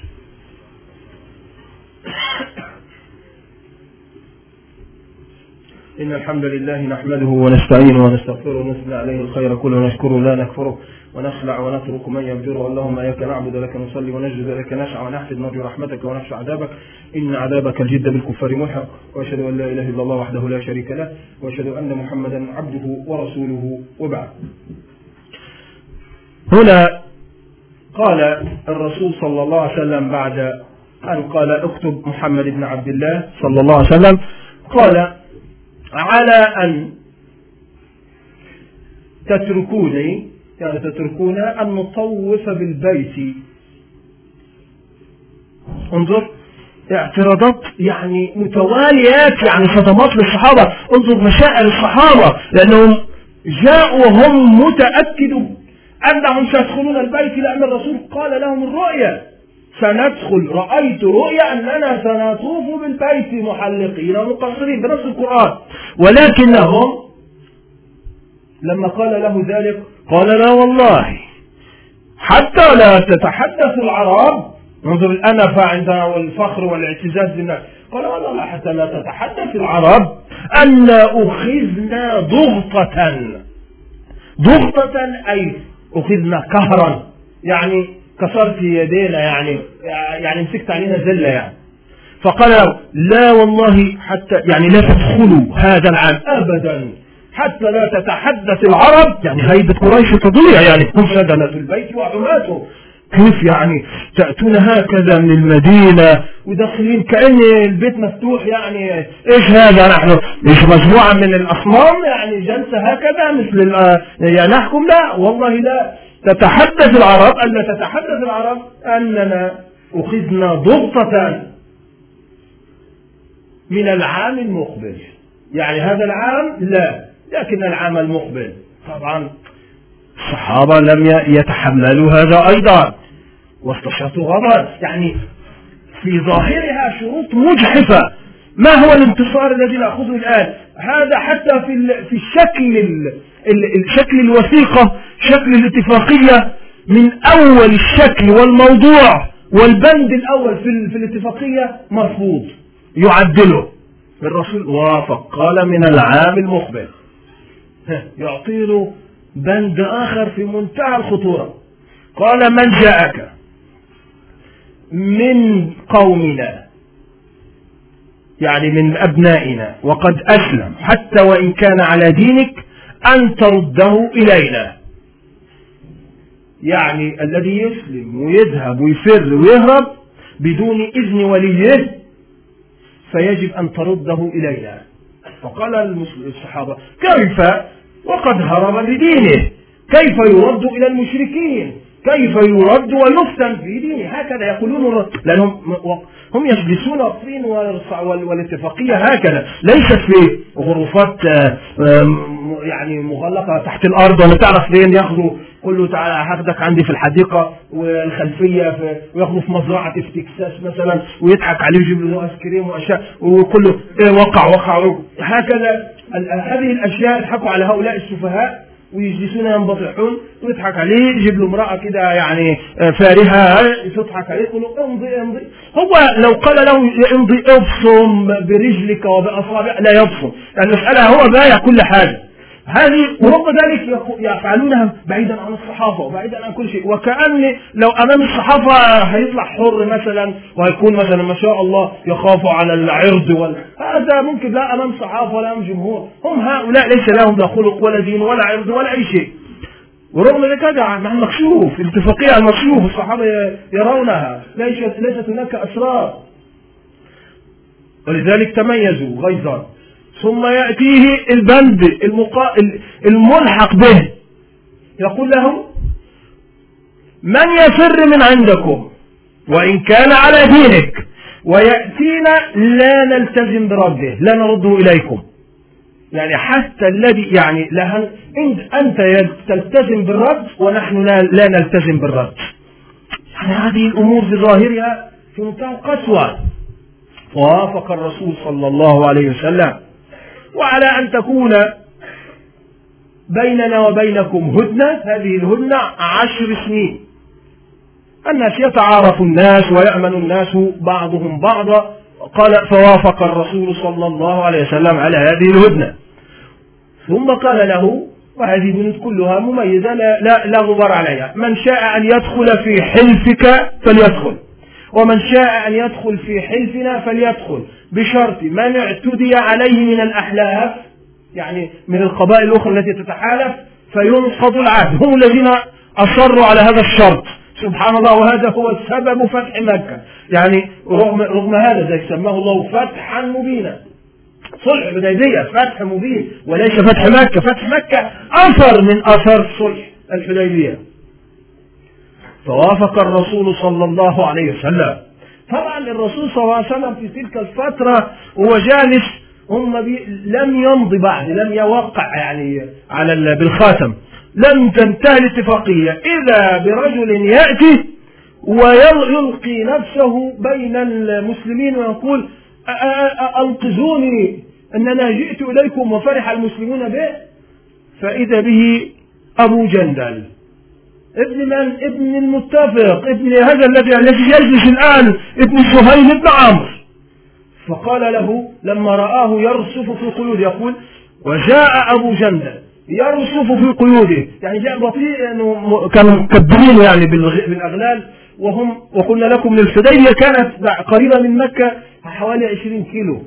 إن الحمد لله نحمده ونستعينه ونستغفره ونثني عليه الخير كله ونشكره لا نكفره ونخلع ونترك من يفجره. اللهم إياك نعبد لك نصلي ونسجد لك نسعى ونحفظ نرجو رحمتك ونخشى عذابك إن عذابك الجد بالكفار ملحق. وأشهد أن لا إله إلا الله وحده لا شريك له، وأشهد أن محمدا عبده ورسوله. وبعد، هنا قال الرسول صلى الله عليه وسلم بعد أن قال اكتب محمد بن عبد الله صلى الله عليه وسلم، قال على أن تتركوني، يعني تتركون أن نطوف بالبيت. انظر اعتراضات يعني متواليات، يعني صدمات للصحابة. انظر مشاعر الصحابة، لأنهم جاءوا وهم متأكدون أنهم سيدخلون البيت، لأن الرسول قال لهم الرؤيا سندخل، رأيت رؤيا أننا سنطوف بالبيت محلقين ومقصرين بنص القرآن. ولكنهم لما قال له ذلك قال لا والله حتى لا تتحدث العرب. انظر الأنفة عندنا والفخر والاعتزاز بالناس. قال والله حتى لا تتحدث العرب أن أخذنا ضغطة أي أخذنا قهرا، يعني كسرت يدينا، يعني مسكت علينا ذلة يعني. فقال لا والله حتى يعني لا تدخلوا هذا العام أبدا حتى لا تتحدث العرب، يعني هيبة قريش تضيع، يعني هم سدنة البيت وعماته. كيف يعني تأتون هكذا من المدينة وداخلين كأن البيت مفتوح؟ يعني ايش هذا؟ نحن مش مجموعة من الأصنام يعني جلسة هكذا مثل يعني نحكم؟ لا والله لا تتحدث العرب، ألا تتحدث العرب أننا أخذنا ضغطة من العام المقبل، يعني هذا العام لا، لكن العام المقبل. طبعا الصحابة لم يتحملوا هذا أيضا واستشرطوا غضب، يعني في ظاهرها شروط مجحفة. ما هو الانتصار الذي نأخذه الآن؟ هذا حتى في الشكل الوثيقة، شكل الاتفاقية من أول الشكل والموضوع والبند الأول في الاتفاقية مرفوض يعدله، الرسول وافق قال من العام المقبل. يعطي له بند آخر في منتهى الخطورة، قال من جاءك من قومنا يعني من أبنائنا وقد أسلم حتى وإن كان على دينك أن ترده إلينا. يعني الذي يسلم ويذهب ويفر ويهرب بدون إذن وليه فيجب أن ترده إلينا. فقال الصحابة كيف وقد هرب بدينه، كيف يرد إلى المشركين، كيف يرد ويفتن في دينه؟ هكذا يقولون، لأنهم هم يجلسون الصين والاتفاقية هكذا، ليست في غرفات يعني مغلقة تحت الأرض ولا تعرف فين ياخذوا كله تعالى هاخدك عندي في الحديقة والخلفية وياخذوا في مزرعة في تكساس مثلا ويضحك عليه يجيب له آيس كريم وأشياء وكله وقع هكذا. هذه الأشياء يضحكوا على هؤلاء السفهاء ويجلسون ينبطحون ويضحك عليه، يجيب له امرأة كده يعني فارهة تضحك عليه يقول له امضي. هو لو قال له امضي ابصم برجلك وبأصابع لا يبصم، يعني المسألة هو بايع كل حاجة هذه، ورغم ذلك يفعلونها بعيدا عن الصحافة وبعيدا عن كل شيء، وكأن لو أمام الصحافة هيطلع حر مثلا وهيكون مثلا ما شاء الله يخاف على العرض هذا ممكن لا أمام صحافة ولا أمام جمهور. هم هؤلاء ليس لهم لا خلق ولا دين ولا عرض ولا أي شيء، ورغم ذلك هذا مع المكشوف، الاتفاقية المكشوف الصحابة يرونها، ليست هناك أسرار، ولذلك تميزوا غيظا. ثم يأتيه البند الملحق به يقول له من يفر من عندكم وإن كان على دينك ويأتينا لا نلتزم برده لا نرده إليكم. يعني حتى الذي يعني أنت تلتزم بالرد ونحن لا نلتزم بالرد. يعني هذه الأمور في ظاهرها في منتهى القسوة. ووافق الرسول صلى الله عليه وسلم وعلى أن تكون بيننا وبينكم هدنة، هذه الهدنة 10 سنين، الناس يتعارف الناس ويأمن الناس بعضهم بعضا. قال فوافق الرسول صلى الله عليه وسلم على هذه الهدنة. ثم قال له، وهذه بنود كلها مميزة لا غبار عليها، من شاء أن يدخل في حلفك فليدخل، ومن شاء أن يدخل في حلفنا فليدخل، بشرط من اعتدي عليه من الأحلاف، يعني من القبائل الأخرى التي تتحالف فينقض العهد. هم الذين أصروا على هذا الشرط سبحان الله، وهذا هو سبب فتح مكة. يعني رغم هذا زي سماه الله فتحا مبينا، صلح الحديبية فتح مبين وليس فتح مكة. فتح مكة أثر من أثر صلح الحديبية. فوافق الرسول صلى الله عليه وسلم. طبعا الرسول صلى الله عليه وسلم في تلك الفترة هو جالس، لم يمضي بعد، لم يوقع يعني على بالخاتم، لم تنتهي الاتفاقية إذا برجل يأتي ويلقي نفسه بين المسلمين ويقول أنقذوني أننا جئت إليكم وفرح المسلمون به. فإذا به أبو جندل ابن من؟ ابن المتفق، ابن هذا الذي يجلس الآن، ابن سهيل بن عمرو. فقال له لما رآه يرصف في قيوده، يقول وجاء أبو جندل يرصف في قيوده، يعني جاء بطيء أنه كانوا مكبرين يعني بالأغلال، وقلنا لكم الحديبية كانت قريبة من مكة حوالي 20 كيلو،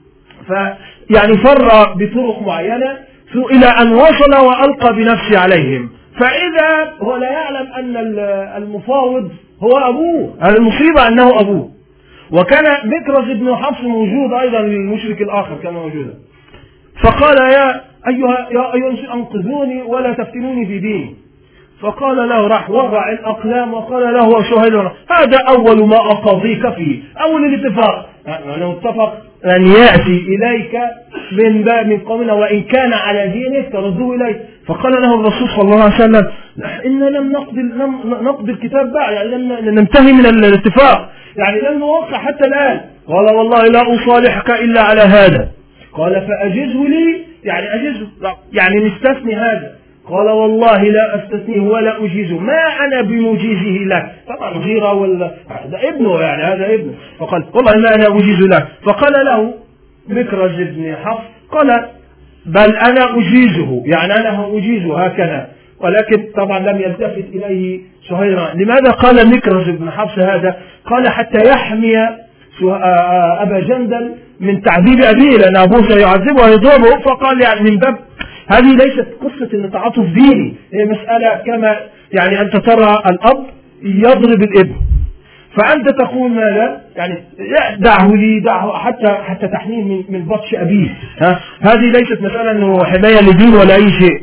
فيعني فر بطرق معينة إلى أن وصل وألقى بنفسه عليهم. فإذا هو لا يعلم أن المفاوض هو أبوه، المصيبة أنه أبوه. وكان مكرز بن حفص موجود أيضا، المشرك الآخر كان موجودا. فقال يا أيها أنقذوني ولا تفتنوني في ديني. فقال له، راح وضع الأقلام وقال له سهيل هذا أول ما أقضيك فيه، أول الاتفاق، أنه اتفق أن يأتي إليك من قومنا وإن كان على دينك تردوه إليك. فقال له الرسول صلى الله عليه وسلم إن لم نقضي الكتاب بعد، يعني لم ننتهي من الاتفاق، يعني لم نوقع حتى الآن. قال والله لا أصالحك إلا على هذا. قال فأجزه لي، يعني أجزه يعني نستثني هذا. قال والله لا أستثنيه ولا أجيزه، ما أنا بمجيزه لك. طبعا غيرة ولا هذا ابنه، يعني هذا ابنه. فقال والله ما أنا أجيز لك. فقال له مكرز بن حفص قال بل أنا أجيزه، يعني أنا أجيزه هكذا. ولكن طبعا لم يلتفت إليه سهيل. لماذا قال مكرز بن حفص هذا؟ قال حتى يحمي أبا جندل من تعذيب أبيه، لأن أبوه سيعذبه ويضربه. فقال يعني من باب هذه ليست قصة إن تعاطف ديني، هي مسألة كما يعني أنت ترى الأب يضرب الابن، فأنت تقول ماذا؟ يعني دعه لي، دعه حتى تحميه من بطش أبيه. هذه ليست مسألة أنه حماية لدين ولا أي شيء.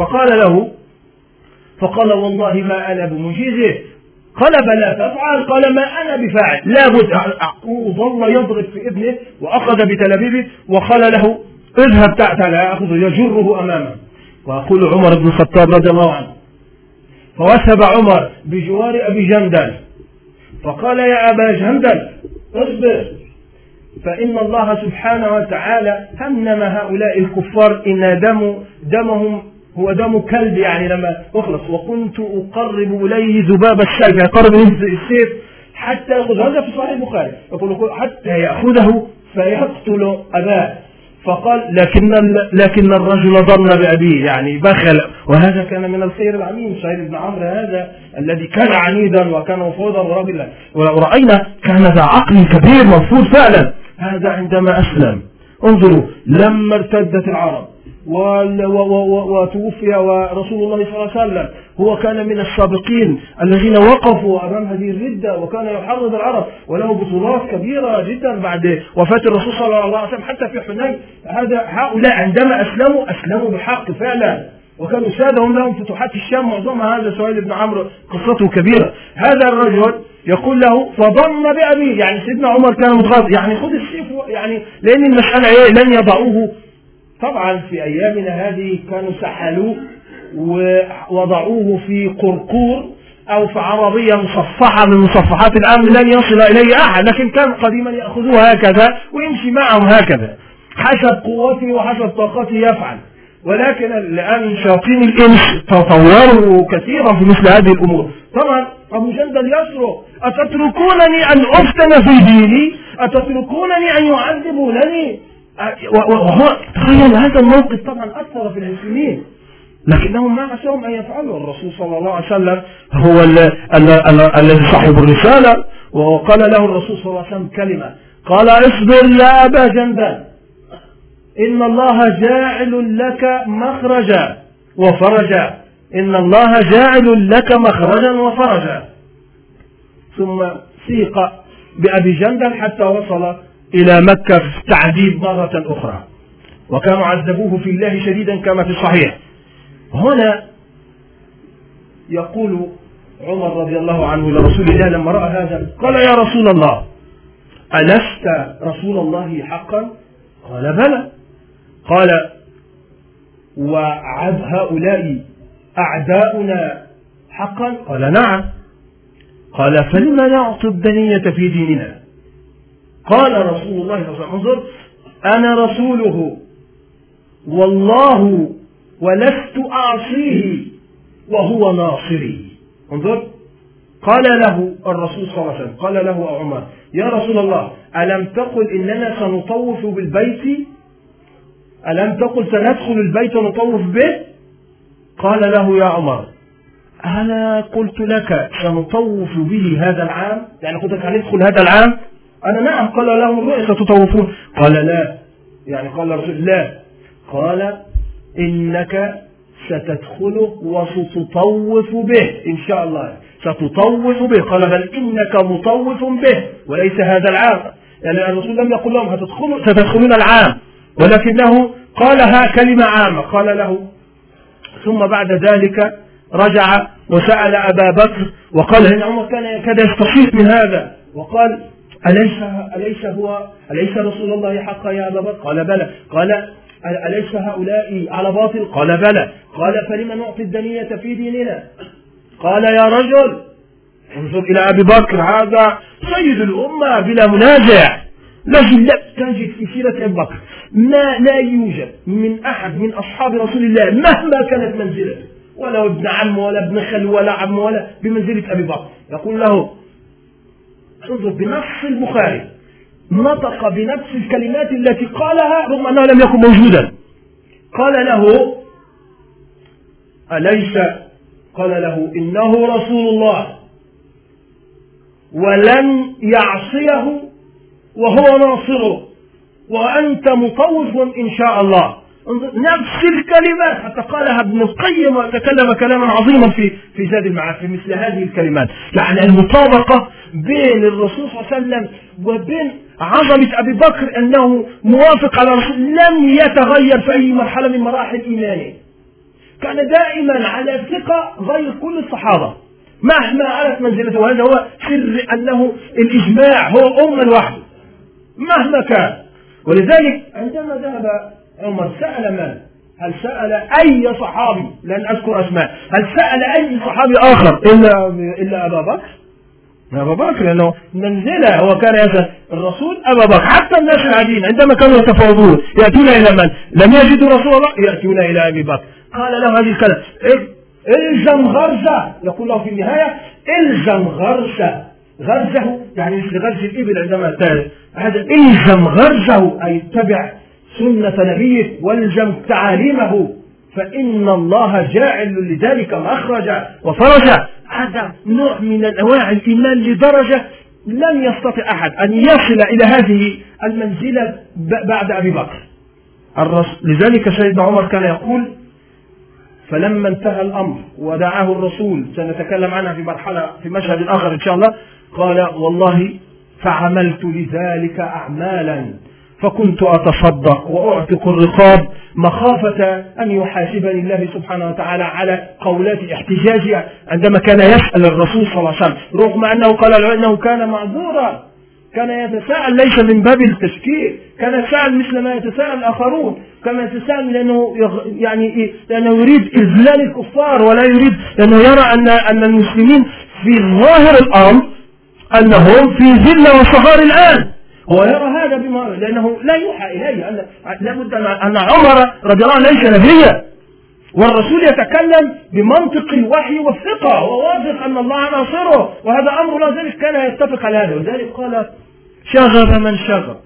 فقال والله ما أنا بمجيزه. قال بلى تفعل. قال ما أنا بفاعل، لابد. وظل يضرب في ابنه وأخذ بتلابيبه وقال له اذهب تعال أخذه، يجره أمامه. وأقول عمر بن الخطاب رضي الله عنه فوثب عمر بجوار أبي جندل فقال يا أبا جندل اصبر، فإن الله سبحانه وتعالى همم هؤلاء الكفار إن دمهم هو دم كلب، يعني لما أخلص وكنت أقرب إليه ذباب السيف، يقرب إليه السيف حتى يأخذ. هذا في صحيح البخاري، يقول حتى يأخذه فيقتل أباه. فقال لكن الرجل ظن بأبيه، يعني بخل. وهذا كان من الخير العميم. سهيل بن عمرو هذا الذي كان عنيدا وكان مفوضا ورجلا، ورأينا كان ذا عقل كبير مرفوض فعلا. هذا عندما أسلم، انظروا لما ارتدت العرب وتوفي ورسول الله صلى الله عليه وسلم هو كان من السابقين الذين وقفوا أمام هذه الردة، وكان يحرض العرب، وله بطولات كبيرة جدا بعد وفاة الرسول صلى الله عليه وسلم حتى في حنين. هؤلاء عندما أسلموا بحق فعلا، وكانوا سادهم لهم فتوحات الشام معظمها. هذا سهيل بن عمرو قصته كبيرة. هذا الرجل يقول له فظن بأبيه، يعني سيدنا عمر كان متغاض، يعني خذ السيف، يعني لأن المسألة لن يضعوه. طبعا في أيامنا هذه كانوا سحلوه ووضعوه في قرقور أو في عربية مصفحة من مصفحات الأمن لن يصل إليه أحد، لكن كان قديما يأخذوه هكذا ويمشي معهم هكذا حسب قوته وحسب طاقته يفعل. ولكن الآن شياطين الإنس تطوروا كثيرا في مثل هذه الأمور. طبعا أبو جندل يصرخ أتتركونني أن أفتن في ديني؟ أتتركونني أن يعذبونني؟ وهو تخيل هذا الموقف طبعا أثر في المسلمين، لكنهم ما عساهم أن يفعلوا. الرسول صلى الله عليه وسلم هو الذي صاحب الرسالة، وقال له الرسول صلى الله عليه وسلم كلمة، قال اصبر يا أبا جندل إن الله جاعل لك مخرجا وفرجا، إن الله جاعل لك مخرجا وفرجا. ثم سيق بأبي جندل حتى وصل إلى مكة في التعذيب مرة أخرى، وكانوا عذبوه في الله شديدا كما في الصحيح. هنا يقول عمر رضي الله عنه لرسول الله لما رأى هذا قال يا رسول الله ألست رسول الله حقا؟ قال بلى. قال وعد هؤلاء أعداؤنا حقا؟ قال نعم. قال فلما نعطي الدنية في ديننا؟ قال رسول الله صلى الله عليه وسلم انظر أنا رسوله والله ولست أعصيه وهو ناصري. انظر قال له الرسول صلى الله عليه وسلم قال له عمر يا رسول الله ألم تقل إننا سنطوف بالبيت؟ ألم تقل سندخل البيت ونطوف به؟ قال له يا عمر أنا قلت لك سنطوف به هذا العام؟ يعني قلت لك هندخل هذا العام؟ أنا نعم. قال له الرؤيا ستطوفون؟ قال لا. يعني قال الرسول لا. قال إنك ستدخله وستطوف به إن شاء الله، ستطوف به. قال بل إنك مطوف به وليس هذا العام. يعني الرسول لم يقل لهم ستدخلون العام، ولكنه قالها كلمة عامة. قال له ثم بعد ذلك رجع وسأل أبا بكر وقال إن عمر كان يكاد يستفيق من هذا، وقال أليس رسول الله حقا يا أبا بكر؟ قال بلى. قال أليس هؤلاء على باطل؟ قال بلى. قال فلما نعطي الدنية في ديننا؟ قال يا رجل انظر إلى أبي بكر هذا سيد الأمة بلا منازع، لكن لا تجد في سيرة أبي بكر ما لا يوجد من أحد من أصحاب رسول الله مهما كانت منزلته ولا ابن عم ولا ابن خل ولا عم ولا بمنزلة أبي بكر. يقول له انظر بنص البخاري نطق بنفس الكلمات التي قالها رغم أنه لم يكن موجودا. قال له أليس قال له إنه رسول الله ولن يعصيه وهو ناصره وأنت مطوف إن شاء الله. نفس الكلمات حتى قالها ابن القيم وتكلم كلاما عظيما في زاد المعاد في مثل هذه الكلمات. يعني المطابقة بين الرسول صلى الله عليه وسلم وبين عظمة أبي بكر أنه موافق على الرسول لم يتغير في أي مرحلة من مراحل إيمانه. كان دائما على ثقة غير كل الصحابة مهما علت منزلته. وهذا هو سر أنه الإجماع هو أمة لوحده مهما كان. ولذلك عندما ذهب عمر سأل من؟ هل سأل أي صحابي؟ لن أذكر أسماء. هل سأل أي صحابي آخر إلا أبا بكر؟ أبا بكر لأنه منزله هو كان يسأل الرسول أبا بكر. حتى الناس العاديين عندما كانوا يتفاوضون يأتون إلى من؟ لم يجدوا رسول الله يأتون إلى أبي بكر. قال له هذه الكلمة إلزم غرزة. يقول له في النهاية إلزم غرزة. غرزه يعني مثل غرز الإبل عندما تأتي. هذا إلزم غرزه أي اتبع سنة نبيه والزم تعاليمه فإن الله جاعل لذلك مخرجا وفرجا. هذا نوع من أنواع الإيمان لدرجة لم يستطع أحد أن يصل إلى هذه المنزلة بعد أبي بكر. لذلك سيدنا عمر كان يقول فلما انتهى الأمر ودعاه الرسول سنتكلم عنها في مشهد آخر إن شاء الله. قال والله فعملت لذلك أعمالا فكنت أتصدق وأعتق الرقاب مخافة أن يحاسبني الله سبحانه وتعالى على قولات احتجاجي عندما كان يسأل الرسول صلى الله عليه وسلم رغم أنه قال أنه كان معذورا. كان يتساءل ليس من باب التشكيك. كان يتساءل مثل ما يتساءل الآخرون. كان يتساءل لأنه يريد إذلال الكفار ولا يريد لأنه يرى أن المسلمين في ظاهر الأمر أنهم في ذلة وصغار الآن. هو يرى هذا لأنه لا يوحى إليه. لابد أن عمر رضي الله عنه ليس نبيا والرسول يتكلم بمنطق الوحي والثقة وواثق أن الله ناصره وهذا أمر لا ذلك كان يتفق على هذا. وذلك قال شغب من شغب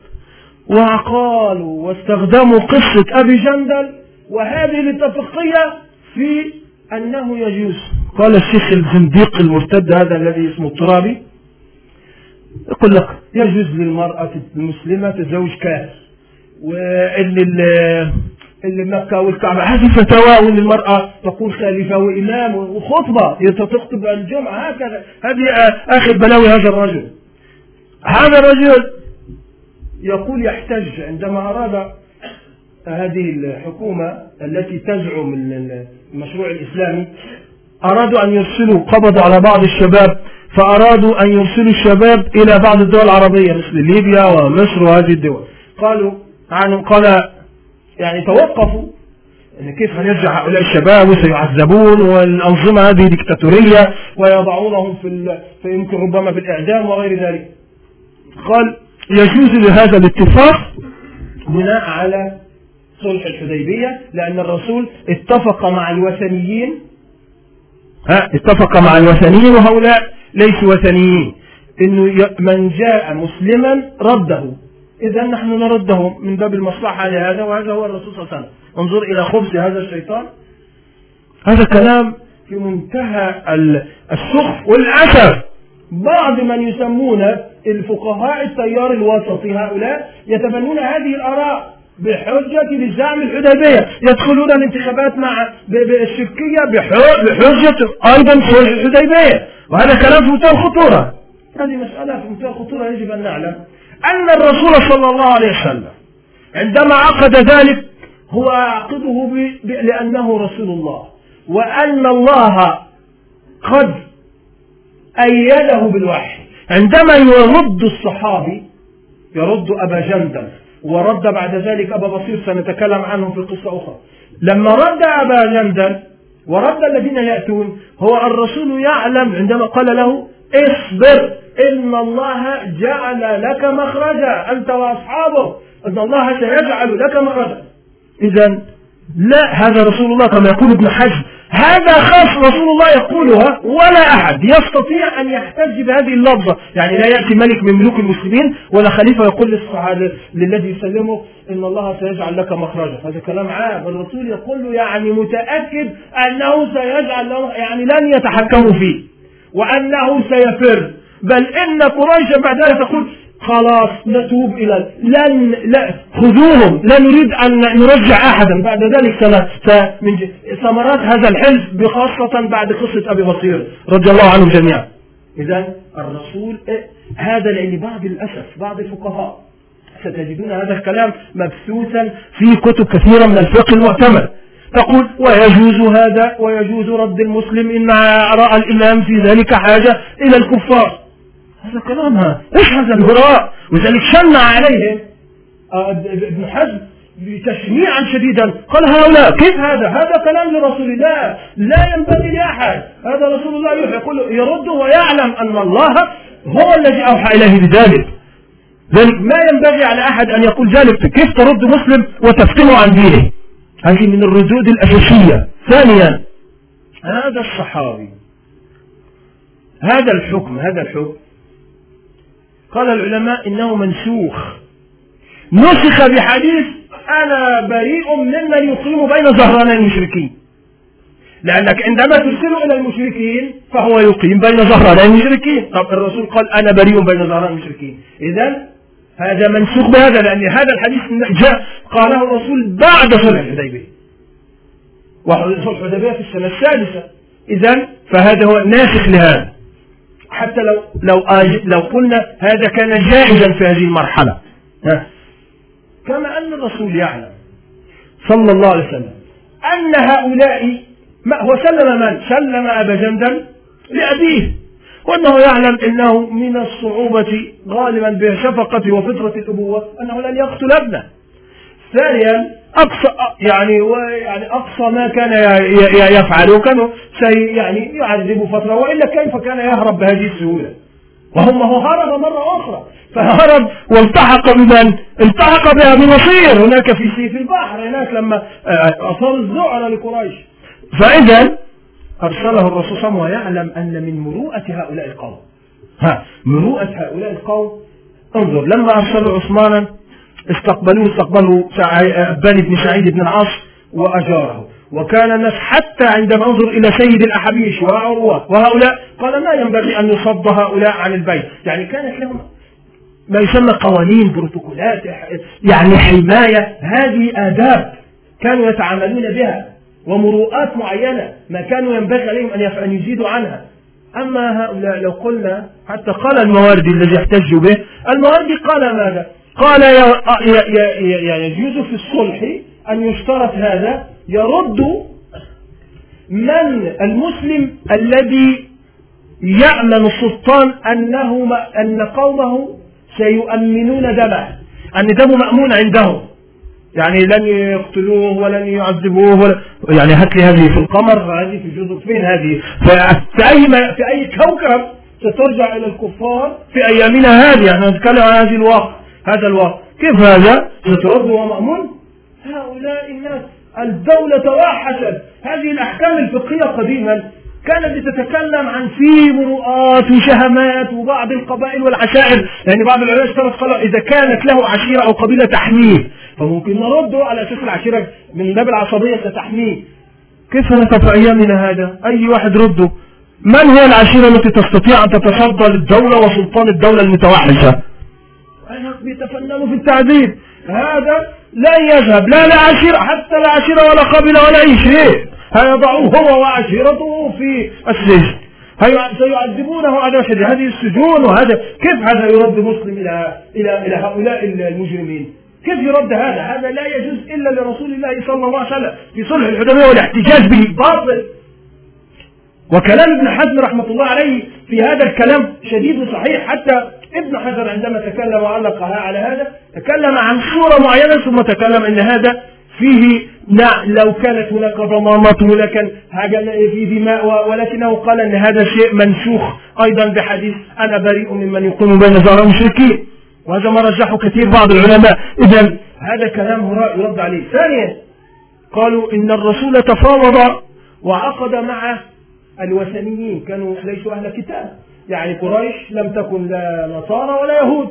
وقالوا واستخدموا قصة أبي جندل وهذه الاتفاقية في أنه يجوز. قال الشيخ الزنديق المرتد هذا الذي اسمه الترابي يقول لك يجوز للمرأة المسلمة تتزوج كافر اللي مكة والكعبة هذه فتاوى وان المرأة تكون خليفة وإمام وخطبة تخطب الجمعة هكذا. هذه آخر بلاوي هذا الرجل. هذا الرجل يقول يحتج عندما أراد هذه الحكومة التي تزعم المشروع الإسلامي أرادوا أن يرسلوا قبضوا على بعض الشباب فأرادوا أن يرسلوا الشباب إلى بعض الدول العربية مثل ليبيا ومصر وهذه الدول. قال يعني توقفوا يعني كيف هنرجع هؤلاء الشباب وسيعذبون والأنظمة هذه ديكتاتورية ويضعونهم يمكن ربما في الإعدام وغير ذلك. قال يجوز لهذا الاتفاق بناء على صلح الحديبية لأن الرسول اتفق مع الوثنيين وهؤلاء ليسوا وثنيين إنه من جاء مسلما رده. إذا نحن نرده من باب المصلحة لهذا وهذا هو الرسول صلى الله عليه وسلم. انظر إلى خبث هذا الشيطان. هذا كلام في منتهى السخف والأسف. بعض من يسمون الفقهاء التيار الوسطي هؤلاء يتبنون هذه الآراء بحجة بالزعم الحديبية. يدخلون الانتخابات مع بالشركية بحجة أيضا صلح الحديبية وهذا كلام في منتهى الخطورة. هذه مسألة في منتهى الخطورة. يجب أن نعلم أن الرسول صلى الله عليه وسلم عندما عقد ذلك هو عقده لأنه رسول الله وأن الله قد أيده بالوحي. عندما يرد الصحابي يرد أبا جندل ورد بعد ذلك أبا بصير سنتكلم عنهم في قصة أخرى. لما رد أبا جندل ورد الذين يأتون هو الرسول يعلم عندما قال له اصبر إن الله جعل لك مخرجا أنت وأصحابه أن الله سيجعل لك مخرجا. إذن لا هذا رسول الله كما يقول ابن حزم هذا خاص رسول الله يقولها، ولا أحد يستطيع أن يحتج بهذه اللفظة. يعني لا يأتي ملك من ملوك المسلمين ولا خليفة يقول للصحابة للذي يسلمه إن الله سيجعل لك مخرجا. هذا كلام عام. الرسول يقول له يعني متأكد أنه سيجعل له، يعني لن يتحكموا فيه وأنه سيفر، بل إن قريش بعد ذلك تقول خلاص نتوب إلى لا خذوهم، لا نريد أن نرجع أحدا بعد ذلك. من ثمرات هذا الحلف بخاصة بعد قصة أبي بصير رضي الله عنهم جميعا. إذن الرسول هذا، لأن بعض الفقهاء ستجدون هذا الكلام مبثوثا في كتب كثيرة من الفقه المعتمد، تقول ويجوز هذا ويجوز رد المسلم إن رأى الإمام في ذلك حاجة إلى الكفار. هذا كلامها ايش هذا الهراء؟ وذلك شنع عليهم ابن حزم تشنيعا شديدا، قال هؤلاء كيف هذا كلام لرسول الله لا ينبغي لأحد، هذا رسول الله يقول يرد ويعلم أن الله هو الذي أوحى إليه بذلك، ذلك ما ينبغي على أحد أن يقول ذلك. كيف ترد مسلم وتفتنه عن دينه؟ هذه من الردود الأساسية. ثانيا هذا الصحابي هذا الحكم قال العلماء إنه منسوخ، نسخ بحديث أنا بريء ممن يقيم بين ظهراني المشركين، لأنك عندما ترسله إلى المشركين فهو يقيم بين ظهراني المشركين. طب الرسول قال أنا بريء بين ظهراني المشركين، إذن هذا منسوخ بهذا، لأن هذا الحديث جاء قاله الرسول بعد صلح الحديبية، وصلح الحديبية في السنة السادسة، إذن فهذا هو ناسخ لهذا. حتى لو قلنا هذا كان جائزا في هذه المرحلة، كما أن الرسول يعلم صلى الله عليه وسلم أن هؤلاء هو سلم أبا جندل لأبيه، وأنه يعلم أنه من الصعوبة غالبا بشفقة وفطرة الأبوة أنه لن يقتل ابنه. ثانيا أقصى ما كان يفعله كانوا يعذبوا فترة، وإلا كيف كان يهرب بهذه السهولة؟ هو هرب مرة أخرى، فهرب والتحق بمن؟ التحق بها بنصير هناك في البحر هناك لما أصار الذعر لقريش. فإذا أرسله الرسول صلى الله عليه وسلم ويعلم أن من مروءة هؤلاء القوم مروءة هؤلاء القوم. انظر لما أرسلوا عثمانا استقبلوا بني بن سعيد بن العاص وأجاره، وكان الناس حتى عندما انظر إلى سيد الأحابيش وعروة وهؤلاء قال ما ينبغي أن يصد هؤلاء عن البيت، يعني كانت لهم ما يسمى قوانين بروتوكولات، يعني حماية، هذه آداب كانوا يتعاملون بها ومروءات معينة ما كانوا ينبغي عليهم أن يزيدوا عنها. أما هؤلاء لو قلنا حتى قال المواردي الذي احتجوا به، المواردي قال ماذا؟ قال يجوز في الصلح أن يشترط هذا، يرد من المسلم الذي يأمن السلطان أن قومه سيؤمنون دمه، أن دمه مأمون عندهم، يعني لن يقتلوه ولن يعذبوه يعني هات لي هذه في القمر، هذه في جزر، فين هذه؟ في أي كوكب سترجع إلى الكفار في أيامنا هذه؟ يعني نتكلم عن هذا الوقت كيف هذا سترد ومأمون؟ هؤلاء الناس الدولة توحشت. هذه الأحكام الفقهية قديما كانت بتتكلم عن في مروءات وشهمات وبعض القبائل والعشائر، يعني بعض العلماء اشترط قالوا إذا كانت له عشيرة أو قبيلة تحميه فممكن نرده على أساس العشيرة من باب العصبية ستحميه. كيف نقف في أيامنا هذا؟ أي واحد رده. من هو العشيرة التي تستطيع أن تتصدى للدولة وسلطان الدولة المتوحشة؟ بيتفننوا في التعذيب. هذا لا يذهب لا عشيرة، حتى لا عشيرة ولا قبيلة ولا أي شيء، هيضعوه هو وعشيرته في السجن، سيعذبونه عذاب شديد. هذه السجون، وهذا كيف هذا يرد مسلم إلى هؤلاء المجرمين؟ كيف يرد هذا؟ هذا لا يجوز إلا لرسول الله صلى الله عليه وسلم في صلح الحديبية والاحتجاج به باطل. وكلام ابن حزم رحمة الله عليه في هذا الكلام شديد وصحيح، حتى ابن حجر عندما تكلم وعلقها على هذا تكلم عن صورة معينة ثم تكلم ان هذا فيه لو كانت هناك ضمانات ولكن فيه دماء، ولكنه قال ان هذا شيء منسوخ ايضا بحديث انا بريء ممن يقوم بين ظهر المشركين، وهذا ما رجحه كثير بعض العلماء. اذا هذا كلام هراء يرد عليه. ثانيا قالوا ان الرسول تفاوض وعقد مع الوثنيين، كانوا ليسوا أهل كتاب، يعني قريش لم تكن لا نصارى ولا يهود.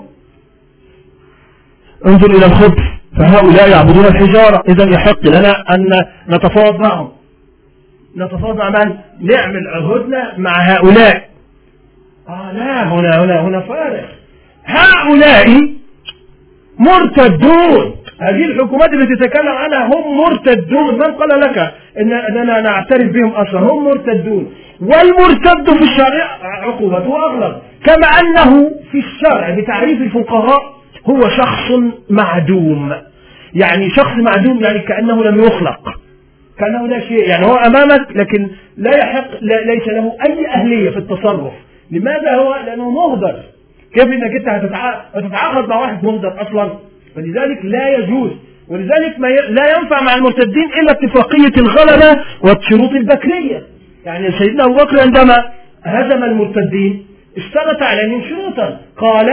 انظر إلى الخبث، فهؤلاء يعبدون الحجارة، إذا يحق لنا أن نتفاوض معهم. نتفاوض مع من؟ نعمل عهودنا مع هؤلاء. لا، هنا فارق. هؤلاء مرتدون، هذه الحكومات التي تتكلم عنها هم مرتدون. من قال لك أننا نعترف بهم أصلا؟ هم مرتدون، والمرتد في الشريعة عقوبته أغلب، كما أنه في الشرع بتعريف الفقهاء هو شخص معدوم. يعني شخص معدوم يعني كأنه لم يخلق، كأنه لا شيء، يعني هو أمامك لكن لا يحق، ليس له أي أهلية في التصرف. لماذا؟ هو لأنه مهدر. كيف انك انت هتتعاقد مع واحد مهدر اصلا؟ فلذلك لا يجوز، ولذلك لا ينفع مع المرتدين الا اتفاقية الغلبة والشروط البكرية. يعني سيدنا ابو بكر عندما هزم المرتدين اشترط عليهم شروطا، قال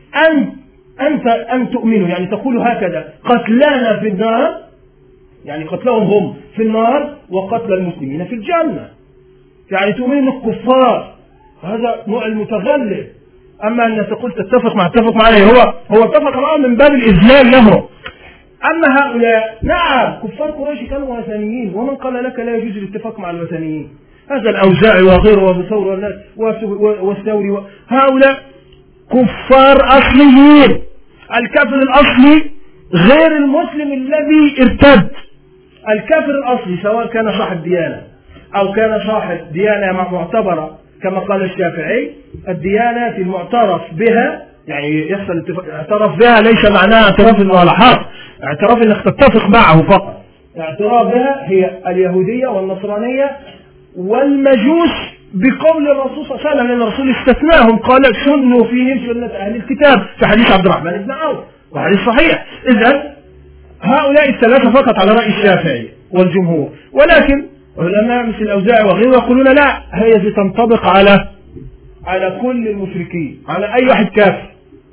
أن تؤمنوا، يعني تقول هكذا: قتلانا في النار، يعني قتلهم هم في النار وقتل المسلمين في الجنة، يعني تؤمنوا الكفار. هذا نوع المتغلب. أما أن تقول اتفق معه، هو اتفق معه من باب الإذلال له. أما هؤلاء نعم كفار قريش كانوا وثنيين، ومن قال لك لا يجوز الاتفاق مع الوثنيين؟ هذا الأوزاعي وغيره وبثور والثوري، هؤلاء كفار أصليين. الكافر الأصلي غير المسلم الذي ارتد. الكافر الأصلي سواء كان صاحب ديانة أو كان صاحب ديانة معتبرة، كما قال الشافعي: الديانات المعترف بها، يعني يحصل اعتراف بها ليس معناها اعتراف انه على حق، اعتراف انك تتفق معه فقط. اعتراف بها هي اليهودية والنصرانية والمجوس، بقول الرسول صلى الله عليه وسلم، لأن الرسول استثناهم، قال: سنوا فيهم سنة أهل الكتاب، في حديث عبد الرحمن بن عوف وحديث صحيح. إذن هؤلاء الثلاثة فقط على رأي الشافعي والجمهور، ولكن علماء مثل الأوزاعي وغيره يقولون لا، هي تنطبق على كل المشركين، على أي واحد كافر.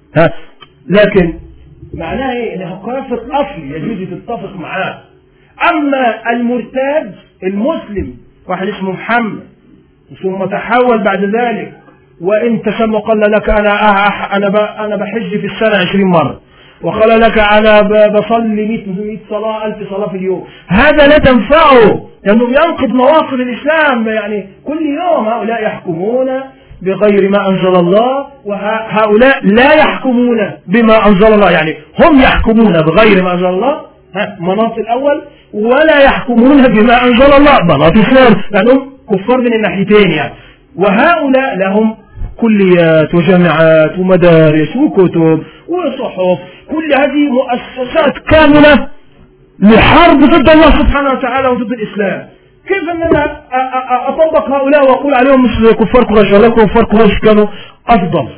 لكن معناها إيه؟ إنه كافر أصلي يجوز تتفق معاه. أما المرتاد المسلم، واحد اسمه محمد ثم تحول بعد ذلك وإن تسمى وقال لك أنا بحج في السنة 20 مرة، وقال لك أنا بصلي 100 صلاة 1000 صلاة في اليوم، هذا لا تنفعه لأنه ينقض مواقف الإسلام. يعني كل يوم هؤلاء يحكمون بغير ما أنزل الله، وهؤلاء لا يحكمون بما أنزل الله، يعني هم يحكمون بغير ما أنزل الله مناط الأول، ولا يحكمون بما أنزل الله مناط الثاني، لأنهم كفار من الناحيتين يعني. وهؤلاء لهم كليات وجامعات ومدارس وكتب وصحف، كل هذه مؤسسات كاملة لحرب ضد الله سبحانه وتعالى وضد الإسلام. كيف أننا أطبق هؤلاء وأقول عليهم مثل كفار قريش؟ ولا كفار قريش كانوا أفضل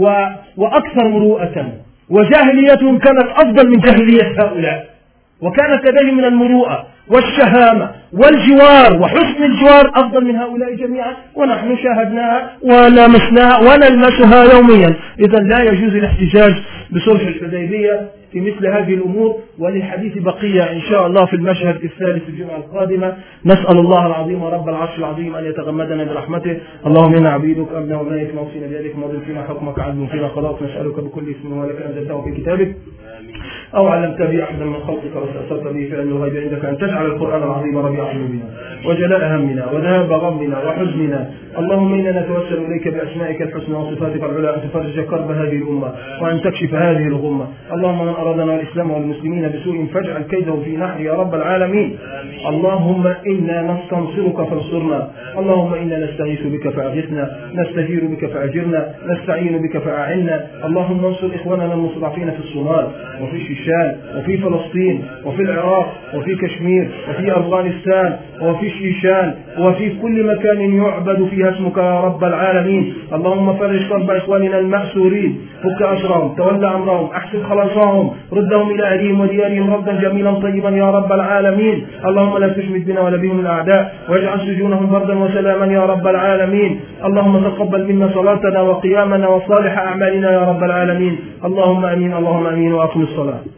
وأكثر مروءة، وجاهليتهم كانت أفضل من جاهلية هؤلاء، وكانت لديهم من المروءة والشهامة والجوار وحسن الجوار أفضل من هؤلاء جميعا، ونحن شاهدناها ولمسناها ونلمسها يوميا. إذا لا يجوز الاحتجاج بصلح الحديبية في مثل هذه الأمور، وللحديث بقية إن شاء الله في المشهد الثالث الجمعة القادمة. نسأل الله العظيم ورب العرش العظيم أن يتغمدنا برحمته. اللهم إنا عبيدك أبناء وبناتك موصينا بيدك ماض فينا حكمك عدل فينا قضاءك، نسألك بكل اسم ولك أنزلته في كتابك أو علمت به أحدا من خلقك واستأثرت به في علم الغيب عندك أن تجعل القرآن العظيم ربيع قلوبنا وجلاء همنا وذهاب غمنا وحزننا. اللهم إنا نتوسل إليك بأسمائك الحسنى وصفاتك العلى أن تفرج كرب هذه الأمة وأن تكشف هذه الغمة. اللهم من أرادنا والإسلام والمسلمين بسوء فاجعل كيده في نحر يا رب العالمين. اللهم إنا نستنصرك فانصرنا، اللهم إنا نستغيث بك فأغثنا، نستجير بك فأجرنا، نستعين بك فأعنا. اللهم انصر إخواننا المستضعفين في الصومال وفي الشيشان وفي فلسطين وفي العراق وفي كشمير وفي أفغانستان وفي الشيشان وفي كل مكان يعبد فيها اسمك يا رب العالمين. اللهم فرج كرب إخواننا المأسورين، فك أسرهم، تولى أمرهم، أحسن خلاصهم، ردهم إلى أهلهم وديارهم ردا جميلا طيبا يا رب العالمين. اللهم لا تشمت بنا ولا بهم الأعداء، واجعل سجونهم بردا وسلاما يا رب العالمين. اللهم تقبل منا صلاتنا وقيامنا وصالح أعمالنا يا رب العالمين. اللهم أمين، اللهم أمين، وأقم الصلاة.